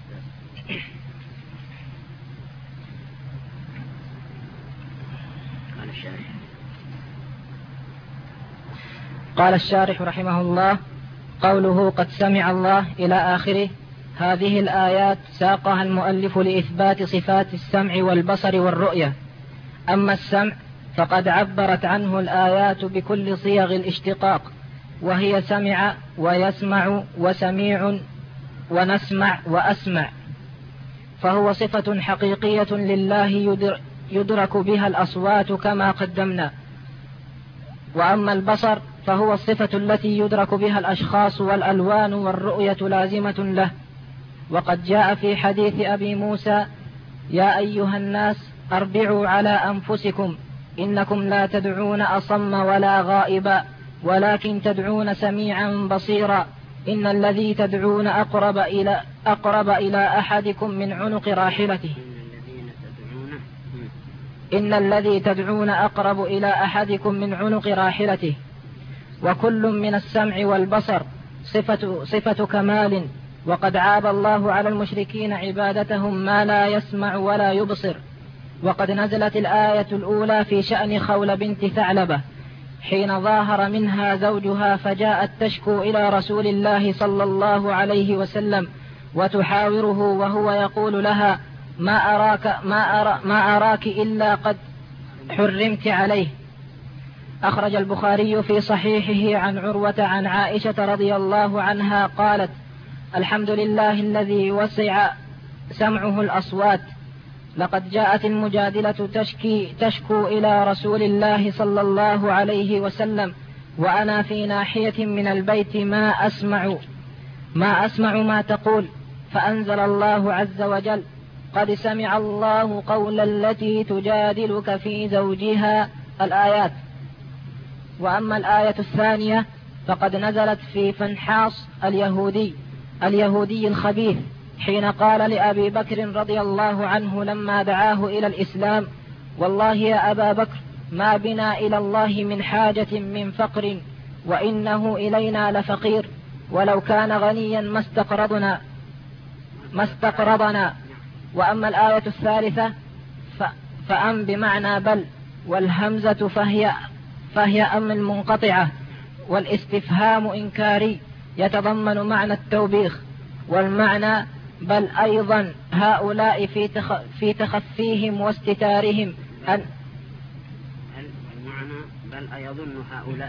قال الشارح رحمه الله: قوله قد سمع الله إلى آخره، هذه الآيات ساقها المؤلف لإثبات صفات السمع والبصر والرؤية. أما السمع فقد عبرت عنه الآيات بكل صيغ الاشتقاق، وهي سمع ويسمع وسميع ونسمع وأسمع، فهو صفة حقيقية لله يدرك بها الأصوات كما قدمنا. وأما البصر فهو الصفة التي يدرك بها الأشخاص والألوان، والرؤية لازمة له. وقد جاء في حديث أبي موسى: يا أيها الناس أربعوا على أنفسكم، إنكم لا تدعون أصم ولا غائبا، ولكن تدعون سميعا بصيرا. إن الذي تدعون أقرب إلى, أقرب إلى أحدكم من عنق راحلته إن الذي تدعون أقرب إلى أحدكم من عنق راحلته. وكل من السمع والبصر صفة, صفة كمال. وقد عاب الله على المشركين عبادتهم ما لا يسمع ولا يبصر. وقد نزلت الآية الأولى في شأن خولة بنت ثعلبة حين ظاهر منها زوجها، فجاءت تشكو إلى رسول الله صلى الله عليه وسلم وتحاوره، وهو يقول لها: ما أراك, ما أرى ما أراك إلا قد حرمت عليه. أخرج البخاري في صحيحه عن عروة عن عائشة رضي الله عنها قالت: الحمد لله الذي وسع سمعه الأصوات. لقد جاءت المجادلة تشكي تشكو إلى رسول الله صلى الله عليه وسلم وأنا في ناحية من البيت ما أسمع ما أسمع ما تقول، فأنزل الله عز وجل: قد سمع الله قول التي تجادلك في زوجها، الآيات. وأما الآية الثانية فقد نزلت في فنحاص اليهودي اليهودي الخبيث حين قال لأبي بكر رضي الله عنه لما دعاه إلى الإسلام: والله يا أبا بكر ما بنا إلى الله من حاجة من فقر، وإنه إلينا لفقير، ولو كان غنيا ما استقرضنا ما استقرضنا. وأما الآية الثالثة فأم بمعنى بل، والهمزة فهي فهي أم المنقطعة، والاستفهام إنكاري يتضمن معنى التوبيخ. والمعنى بل أيضا هؤلاء في تخ في تخفيهم واستتارهم أن والمعنى بل أيظن هؤلاء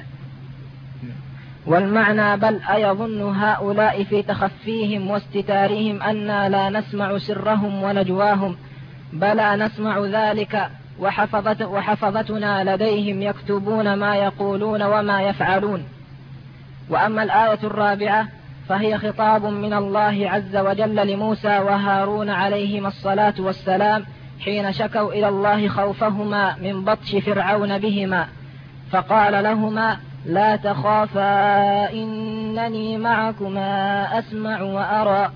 والمعنى بل أيظن هؤلاء في تخفيهم واستتارهم أنا لا نسمع سرهم ونجواهم، بلى نسمع ذلك، وحفظت وحفظتنا لديهم يكتبون ما يقولون وما يفعلون. وأما الآية الرابعة فهي خطاب من الله عز وجل لموسى وهارون عليهما الصلاة والسلام حين شكوا إلى الله خوفهما من بطش فرعون بهما، فقال لهما: لا تخافا إنني معكما أسمع وأرى.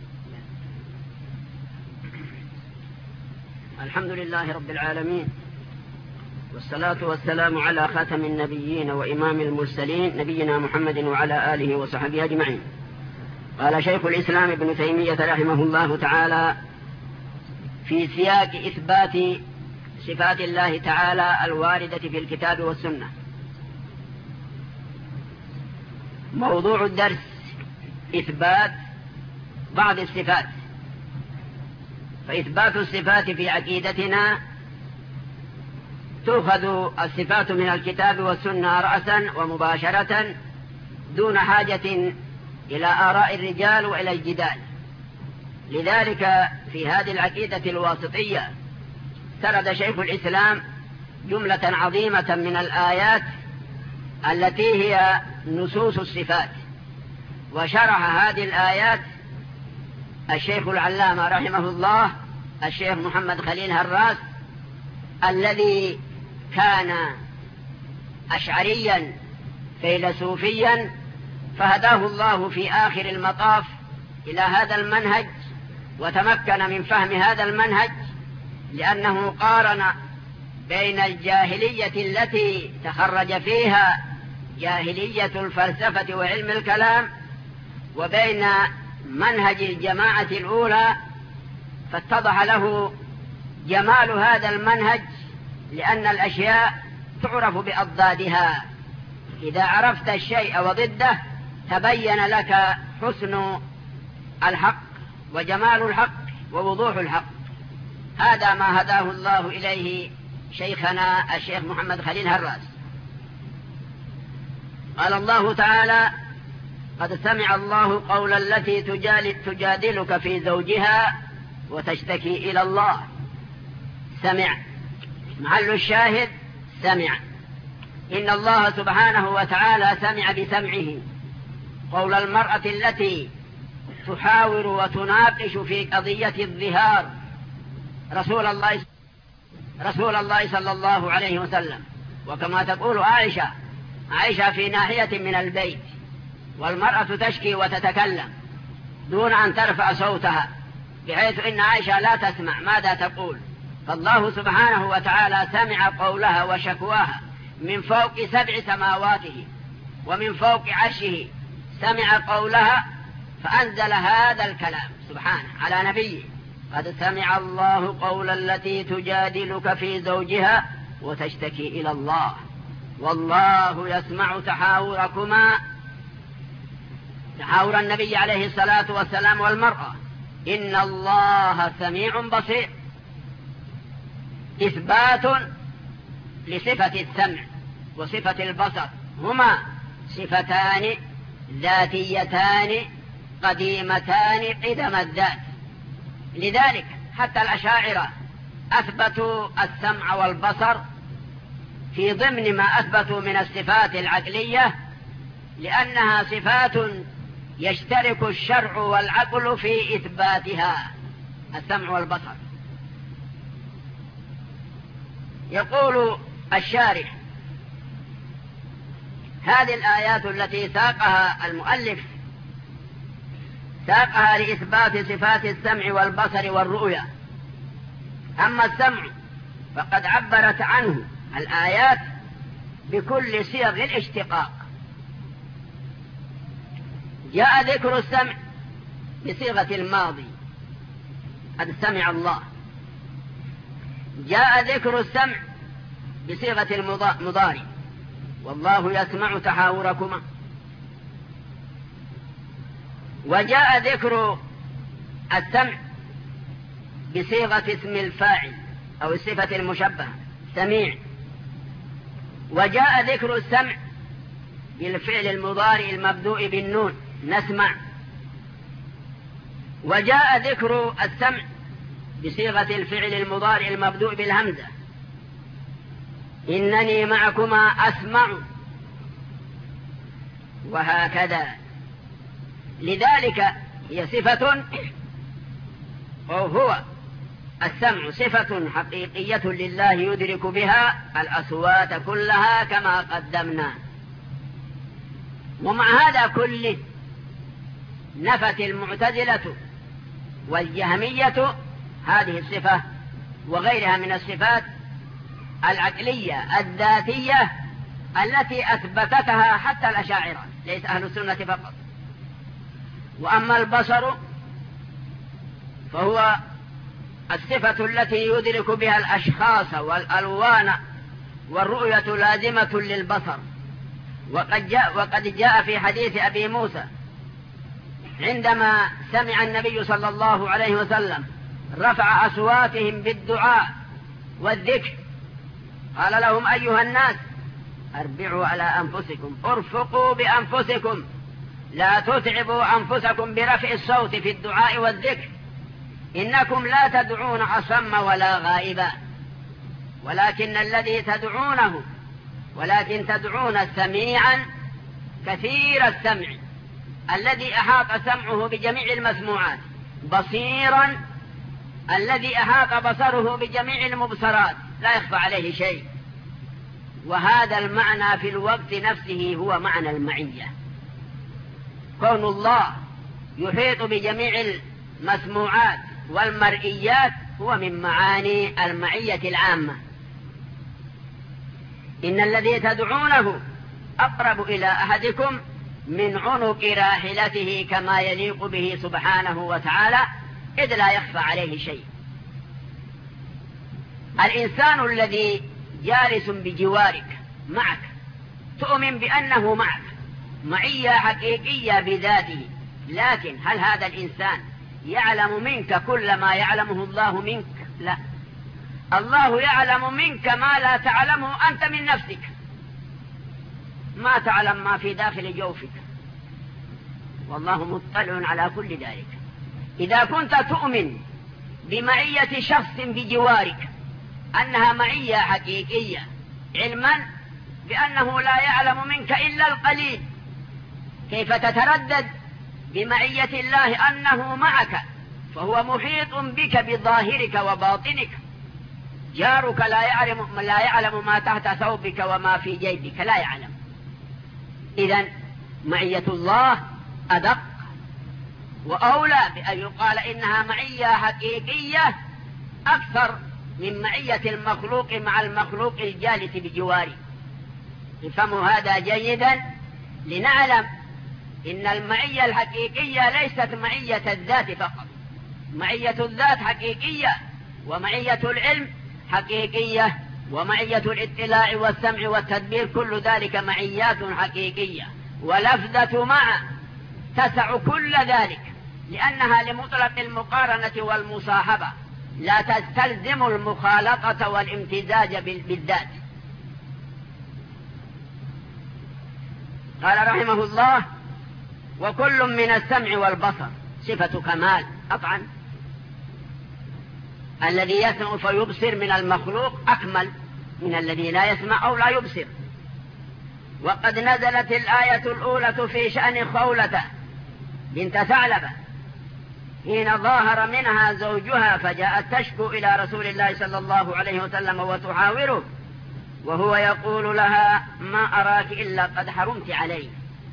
الحمد لله رب العالمين، والصلاة والسلام على خاتم النبيين وإمام المرسلين نبينا محمد وعلى آله وصحبه أجمعين. قال شيخ الإسلام ابن تيمية رحمه الله تعالى في سياق إثبات صفات الله تعالى الواردة في الكتاب والسنة: موضوع الدرس إثبات بعض الصفات. فإثبات الصفات في عقيدتنا تؤخذ الصفات من الكتاب والسنة رأسا ومباشرة دون حاجة إلى آراء الرجال وإلى الجدال. لذلك في هذه العقيدة الواسطية سرد شيخ الإسلام جملة عظيمة من الآيات التي هي نصوص الصفات، وشرح هذه الآيات الشيخ العلامة رحمه الله الشيخ محمد خليل هراس، الذي كان أشعريا فيلسوفيا، فهداه الله في آخر المطاف إلى هذا المنهج وتمكن من فهم هذا المنهج، لأنه قارن بين الجاهلية التي تخرج فيها جاهلية الفلسفة وعلم الكلام وبين منهج الجماعة الأولى، فاتضح له جمال هذا المنهج، لأن الأشياء تعرف بأضدادها. إذا عرفت الشيء وضده تبين لك حسن الحق وجمال الحق ووضوح الحق. هذا ما هداه الله إليه شيخنا الشيخ محمد خليل هراس. قال الله تعالى: قد سمع الله قول التي تجادلك في زوجها وتشتكي إلى الله. سمع، محل الشاهد سمع. إن الله سبحانه وتعالى سمع بسمعه قول المرأة التي تحاور وتناقش في قضية الظهار رسول الله رسول الله صلى الله عليه وسلم. وكما تقول عائشة عائشة في ناحية من البيت، والمرأة تشكي وتتكلم دون أن ترفع صوتها، بحيث إن عائشة لا تسمع ماذا تقول. فالله سبحانه وتعالى سمع قولها وشكواها من فوق سبع سماواته ومن فوق عرشه، سمع قولها فأنزل هذا الكلام سبحانه على نبيه: قد سمع الله قول التي تجادلك في زوجها وتشتكي إلى الله والله يسمع تحاوركما، تحاور النبي عليه الصلاة والسلام والمرأة. إن الله سميع بصير. إثبات لصفة السمع وصفة البصر، هما صفتان ذاتيتان قديمتان قدم الذات. لذلك حتى الأشاعرة أثبتوا السمع والبصر في ضمن ما أثبتوا من الصفات العقلية، لأنها صفات يشترك الشرع والعقل في إثباتها، السمع والبصر. يقول الشارح: هذه الآيات التي ساقها المؤلف ساقها لإثبات صفات السمع والبصر والرؤية. أما السمع فقد عبرت عنه الآيات بكل صيغ الاشتقاق. جاء ذكر السمع بصيغة الماضي: قد سمع الله. جاء ذكر السمع بصيغة المضارع: والله يسمع تحاوركما. وجاء ذكر السمع بصيغة اسم الفاعل أو الصفة المشبهة: سميع. وجاء ذكر السمع بالفعل المضارع المبدوء بالنون: نسمع. وجاء ذكر السمع بصيغة الفعل المضارع المبدوء بالهمزة: إنني معكما أسمع. وهكذا لذلك هي صفة، أو هو السمع صفة حقيقية لله يدرك بها الأصوات كلها كما قدمنا. ومع هذا كله نفت المعتزلة والجهمية هذه الصفة وغيرها من الصفات العقلية الذاتية التي أثبتتها حتى الأشاعرة، ليس أهل السنة فقط. وأما البصر فهو الصفة التي يدرك بها الأشخاص والألوان، والرؤية لازمة للبصر. وقد جاء, وقد جاء في حديث أبي موسى عندما سمع النبي صلى الله عليه وسلم رفع أصواتهم بالدعاء والذكر قال لهم: أيها الناس أربعوا على أنفسكم، ارفقوا بأنفسكم، لا تتعبوا أنفسكم برفع الصوت في الدعاء والذكر، إنكم لا تدعون أصم ولا غائبا، ولكن الذي تدعونه ولكن تدعون سميعا كثير السمع الذي أحاط سمعه بجميع المسموعات، بصيرا الذي أحاط بصره بجميع المبصرات، لا يخفى عليه شيء. وهذا المعنى في الوقت نفسه هو معنى المعية. كون الله يحيط بجميع المسموعات والمرئيات هو من معاني المعية العامة. إن الذي تدعونه أقرب إلى أحدكم من عنق راحلته كما يليق به سبحانه وتعالى، إذ لا يخفى عليه شيء. الإنسان الذي جالس بجوارك معك تؤمن بأنه معك معية حقيقية بذاته، لكن هل هذا الإنسان يعلم منك كل ما يعلمه الله منك؟ لا، الله يعلم منك ما لا تعلمه أنت من نفسك، ما تعلم ما في داخل جوفك، والله مطلع على كل ذلك. إذا كنت تؤمن بمعية شخص بجوارك أنها معية حقيقية، علما بأنه لا يعلم منك إلا القليل، كيف تتردد بمعية الله أنه معك فهو محيط بك بظاهرك وباطنك؟ جارك لا يعلم, لا يعلم ما تحت ثوبك وما في جيبك، لا يعلم. إذن معية الله أدق وأولى بأن يقال إنها معية حقيقية أكثر من معية المخلوق مع المخلوق الجالس بجواره. افهموا هذا جيدا لنعلم إن المعية الحقيقية ليست معية الذات فقط، معية الذات حقيقية، ومعية العلم حقيقية، ومعية الاطلاع والسمع والتدبير كل ذلك معيات حقيقية، ولفظة مع تسع كل ذلك، لأنها لمطلق المقارنة والمصاحبة، لا تستلزم المخالطة والامتزاج بالذات. قال رحمه الله: وكل من السمع والبصر صفة كمال. طبعا الذي يسمع فيبصر من المخلوق أكمل من الذي لا يسمع أو لا يبصر. وقد نزلت الآية الأولى في شأن خولة بنت ثعلبة حين ظاهر منها زوجها فجاءت تشكو إلى رسول الله صلى الله عليه وسلم وتحاوره، وهو يقول لها: ما أراك إلا قد حرمت علي.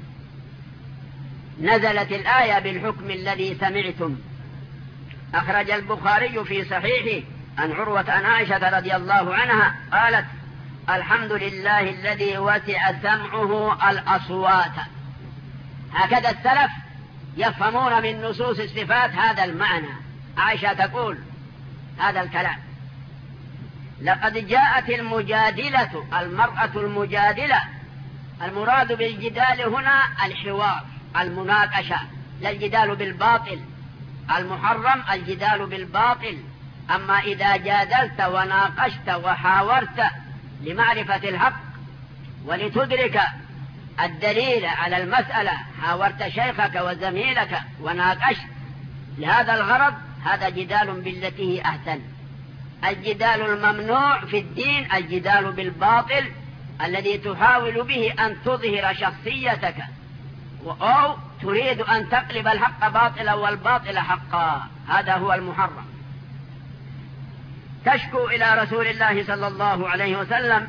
نزلت الآية بالحكم الذي سمعتم. أخرج البخاري في صحيحه عن عروة عن عائشة رضي الله عنها قالت: الحمد لله الذي وسع سمعه الأصوات. هكذا السلف يفهمون من نصوص الصفات هذا المعنى. عائشة تقول هذا الكلام: لقد جاءت المجادلة، المرأة المجادلة، المراد بالجدال هنا الحوار، المناقشة، لا الجدال بالباطل، المحرم الجدال بالباطل. أما إذا جادلت وناقشت وحاورت لمعرفة الحق ولتدرك الدليل على المسألة، حاورت شيخك وزميلك وناقشت لهذا الغرض، هذا جدال بالتي هي أحسن. الجدال الممنوع في الدين الجدال بالباطل الذي تحاول به أن تظهر شخصيتك أو تريد أن تقلب الحق باطلا والباطل حقا، هذا هو المحرم. تشكو إلى رسول الله صلى الله عليه وسلم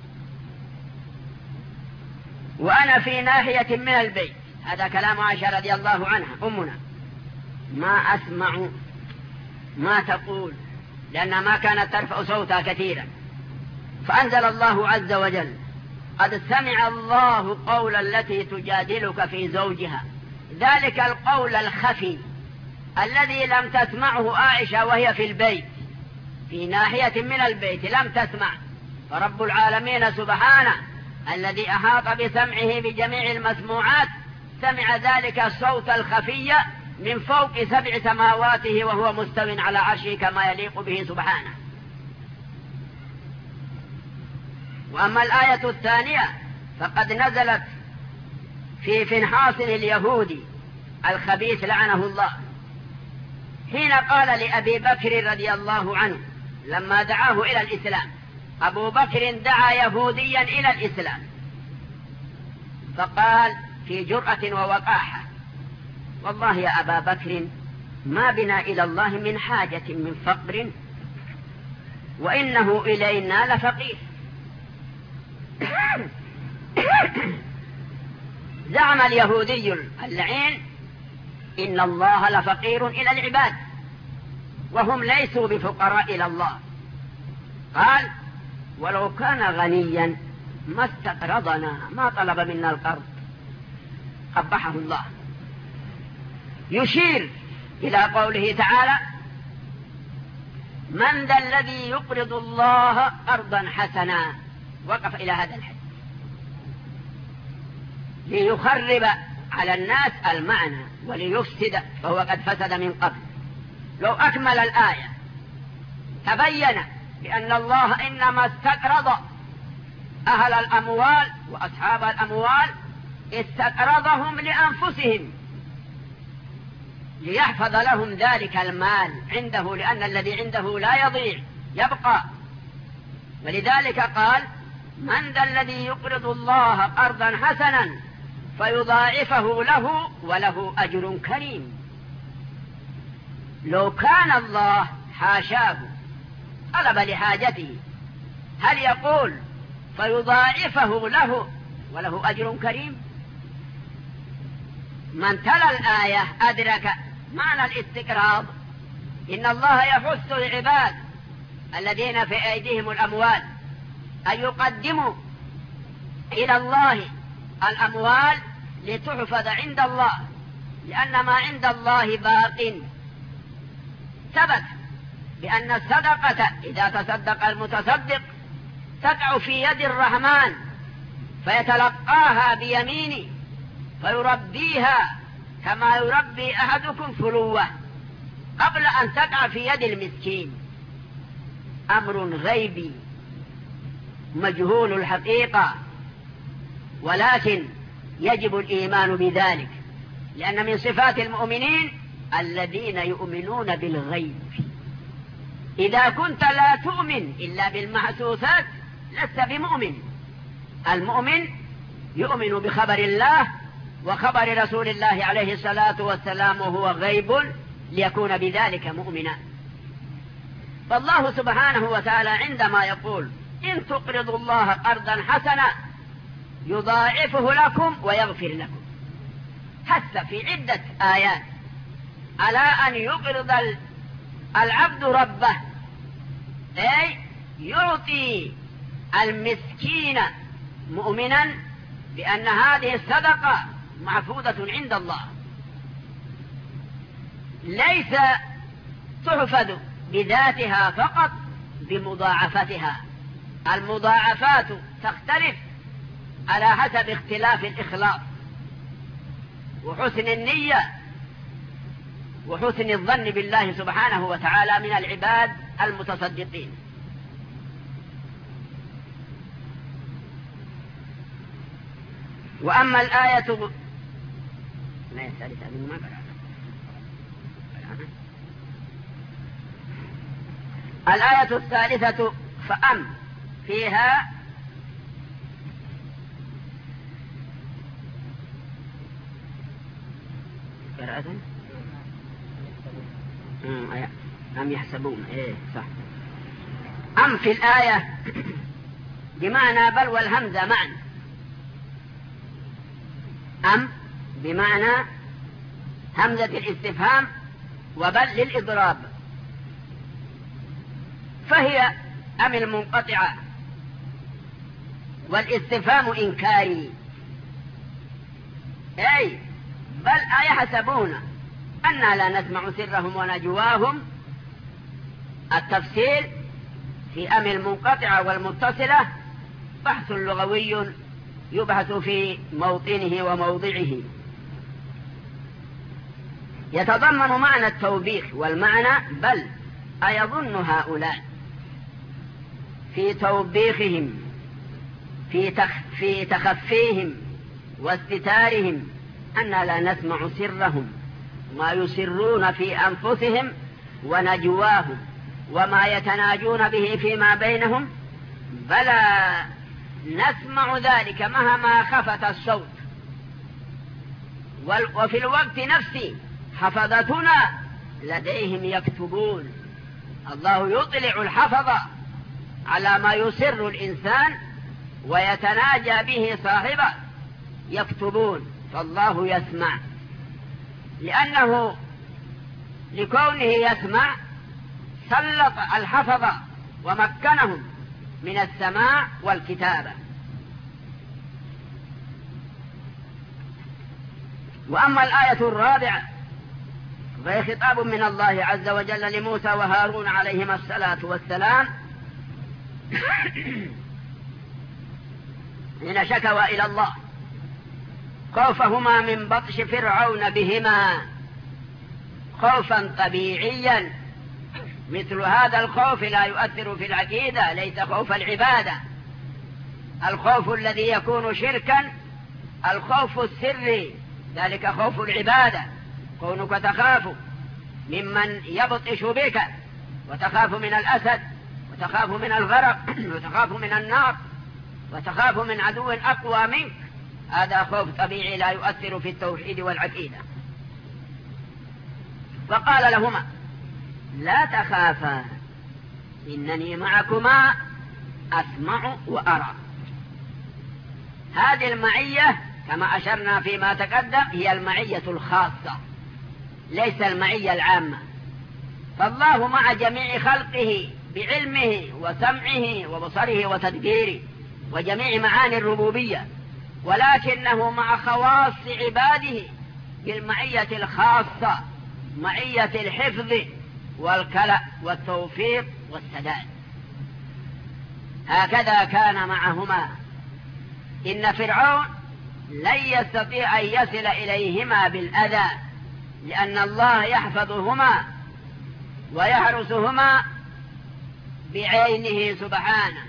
وأنا في ناحية من البيت، هذا كلام عائشة رضي الله عنها أمنا، ما أسمع ما تقول، لأنها ما كانت ترفع صوتها كثيرا. فأنزل الله عز وجل: قد سمع الله قول التي تجادلك في زوجها، ذلك القول الخفي الذي لم تسمعه عائشة وهي في البيت، في ناحية من البيت لم تسمع. فرب العالمين سبحانه الذي أحاط بسمعه بجميع المسموعات سمع ذلك الصوت الخفي من فوق سبع سماواته وهو مستو على عرشه كما يليق به سبحانه. وأما الآية الثانية فقد نزلت في فنحاس اليهودي الخبيث لعنه الله، حين قال لأبي بكر رضي الله عنه لما دعاه إلى الإسلام. أبو بكر دعا يهوديا إلى الإسلام، فقال في جرأة ووقاحة: والله يا أبا بكر ما بنا إلى الله من حاجة من فقر، وإنه إلينا لفقير. زعم اليهودي اللعين إن الله لفقير إلى العباد وهم ليسوا بفقراء إلى الله. قال: ولو كان غنيا ما استقرضنا، ما طلب منا القرض. قبحه الله. يشير إلى قوله تعالى: من ذا الذي يقرض الله قرضا حسنا. وقف إلى هذا الحد ليخرب على الناس المعنى وليفسد، فهو قد فسد من قبل. لو أكمل الآية تبين بأن الله إنما استقرض أهل الأموال وأصحاب الأموال، استقرضهم لأنفسهم ليحفظ لهم ذلك المال عنده، لأن الذي عنده لا يضيع يبقى. ولذلك قال: من ذا الذي يقرض الله قرضا حسنا فيضاعفه له وله أجر كريم. لو كان الله حاشاه طلب لحاجته، هل يقول فيضاعفه له وله أجر كريم؟ من تلا الآية أدرك معنى الاستقراض. إن الله يحث العباد الذين في أيديهم الأموال أن يقدموا إلى الله الأموال لتحفظ عند الله، لأن ما عند الله باق. ثبت بأن الصدقة إذا تصدق المتصدق تقع في يد الرحمن فيتلقاها بيمينه فيربيها كما يربي أحدكم فلوة قبل أن تقع في يد المسكين. أمر غيبي مجهول الحقيقة، ولكن يجب الإيمان بذلك، لأن من صفات المؤمنين الذين يؤمنون بالغيب. إذا كنت لا تؤمن إلا بالمحسوسات لست بمؤمن. المؤمن يؤمن بخبر الله وخبر رسول الله عليه الصلاة والسلام وهو غيب ليكون بذلك مؤمنا. فالله سبحانه وتعالى عندما يقول: إن تقرضوا الله قرضا حسنا يضاعفه لكم ويغفر لكم، حث في عدة آيات على أن يقرض العبد ربه، أي يعطي المسكين مؤمنا بأن هذه الصدقة محفوظة عند الله، ليس تحفظ بذاتها فقط، بمضاعفتها. المضاعفات تختلف على حسب اختلاف الإخلاص وحسن النية وحسن الظن بالله سبحانه وتعالى من العباد المتصدقين. وأما الآية ب... لا الثالثة من ما الآية الثالثة فأم فيها قراءة أم يحسبون. إيه صح. أم في الآية بمعنى بل والهمزة معا. أم بمعنى همزة الاستفهام وبل للإضراب، فهي أم المنقطعة والاستفهام إنكاري، أي بل أيحسبون أنا لا نسمع سرهم ونجواهم. التفسير في أم المنقطعة والمتصلة بحث لغوي يبحث في موطنه وموضعه، يتضمن معنى التوبيخ، والمعنى بل أيظن هؤلاء في توبيخهم في, تخ في تخفيهم واستتارهم أننا لا نسمع سرهم ما يسرون في أنفسهم ونجواهم وما يتناجون به فيما بينهم، بلى نسمع ذلك مهما خفت الصوت. وفي الوقت نفسه حفظتنا لديهم يكتبون. الله يطلع الحفظ على ما يسر الإنسان ويتناجى به صاحبه، يكتبون، فالله يسمع، لأنه لكونه يسمع سلط الحفظ ومكنهم من السماع والكتابة. وأما الآية الرابعة فهي خطاب من الله عز وجل لموسى وهارون عليهما الصلاة والسلام حين شكوا إلى الله خوفهما من بطش فرعون بهما خوفا طبيعيا. مثل هذا الخوف لا يؤثر في العقيدة، ليس خوف العبادة. الخوف الذي يكون شركا الخوف السري، ذلك خوف العبادة، كونك تخاف ممن يبطش بك، وتخاف من الأسد، وتخاف من الغرق، وتخاف من النار، وتخاف من عدو أقوى منك. هذا خوف طبيعي لا يؤثر في التوحيد والعقيدة. وقال لهما لا تخافا إنني معكما أسمع وأرى. هذه المعية كما أشرنا فيما تقدم هي المعية الخاصة، ليس المعية العامة. فالله مع جميع خلقه بعلمه وسمعه وبصره وتدبيره وجميع معاني الربوبية، ولكنه مع خواص عباده بالمعية الخاصة، معية الحفظ والكلأ والتوفيق والسداد. هكذا كان معهما. إن فرعون لن يستطيع أن يصل إليهما بالأذى، لأن الله يحفظهما ويحرسهما بعينه سبحانه،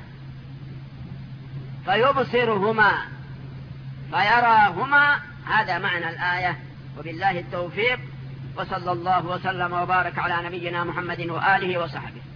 فيبصرهما فيراهما. هذا معنى الآية، وبالله التوفيق، وصلى الله وسلم وبارك على نبينا محمد وآله وصحبه.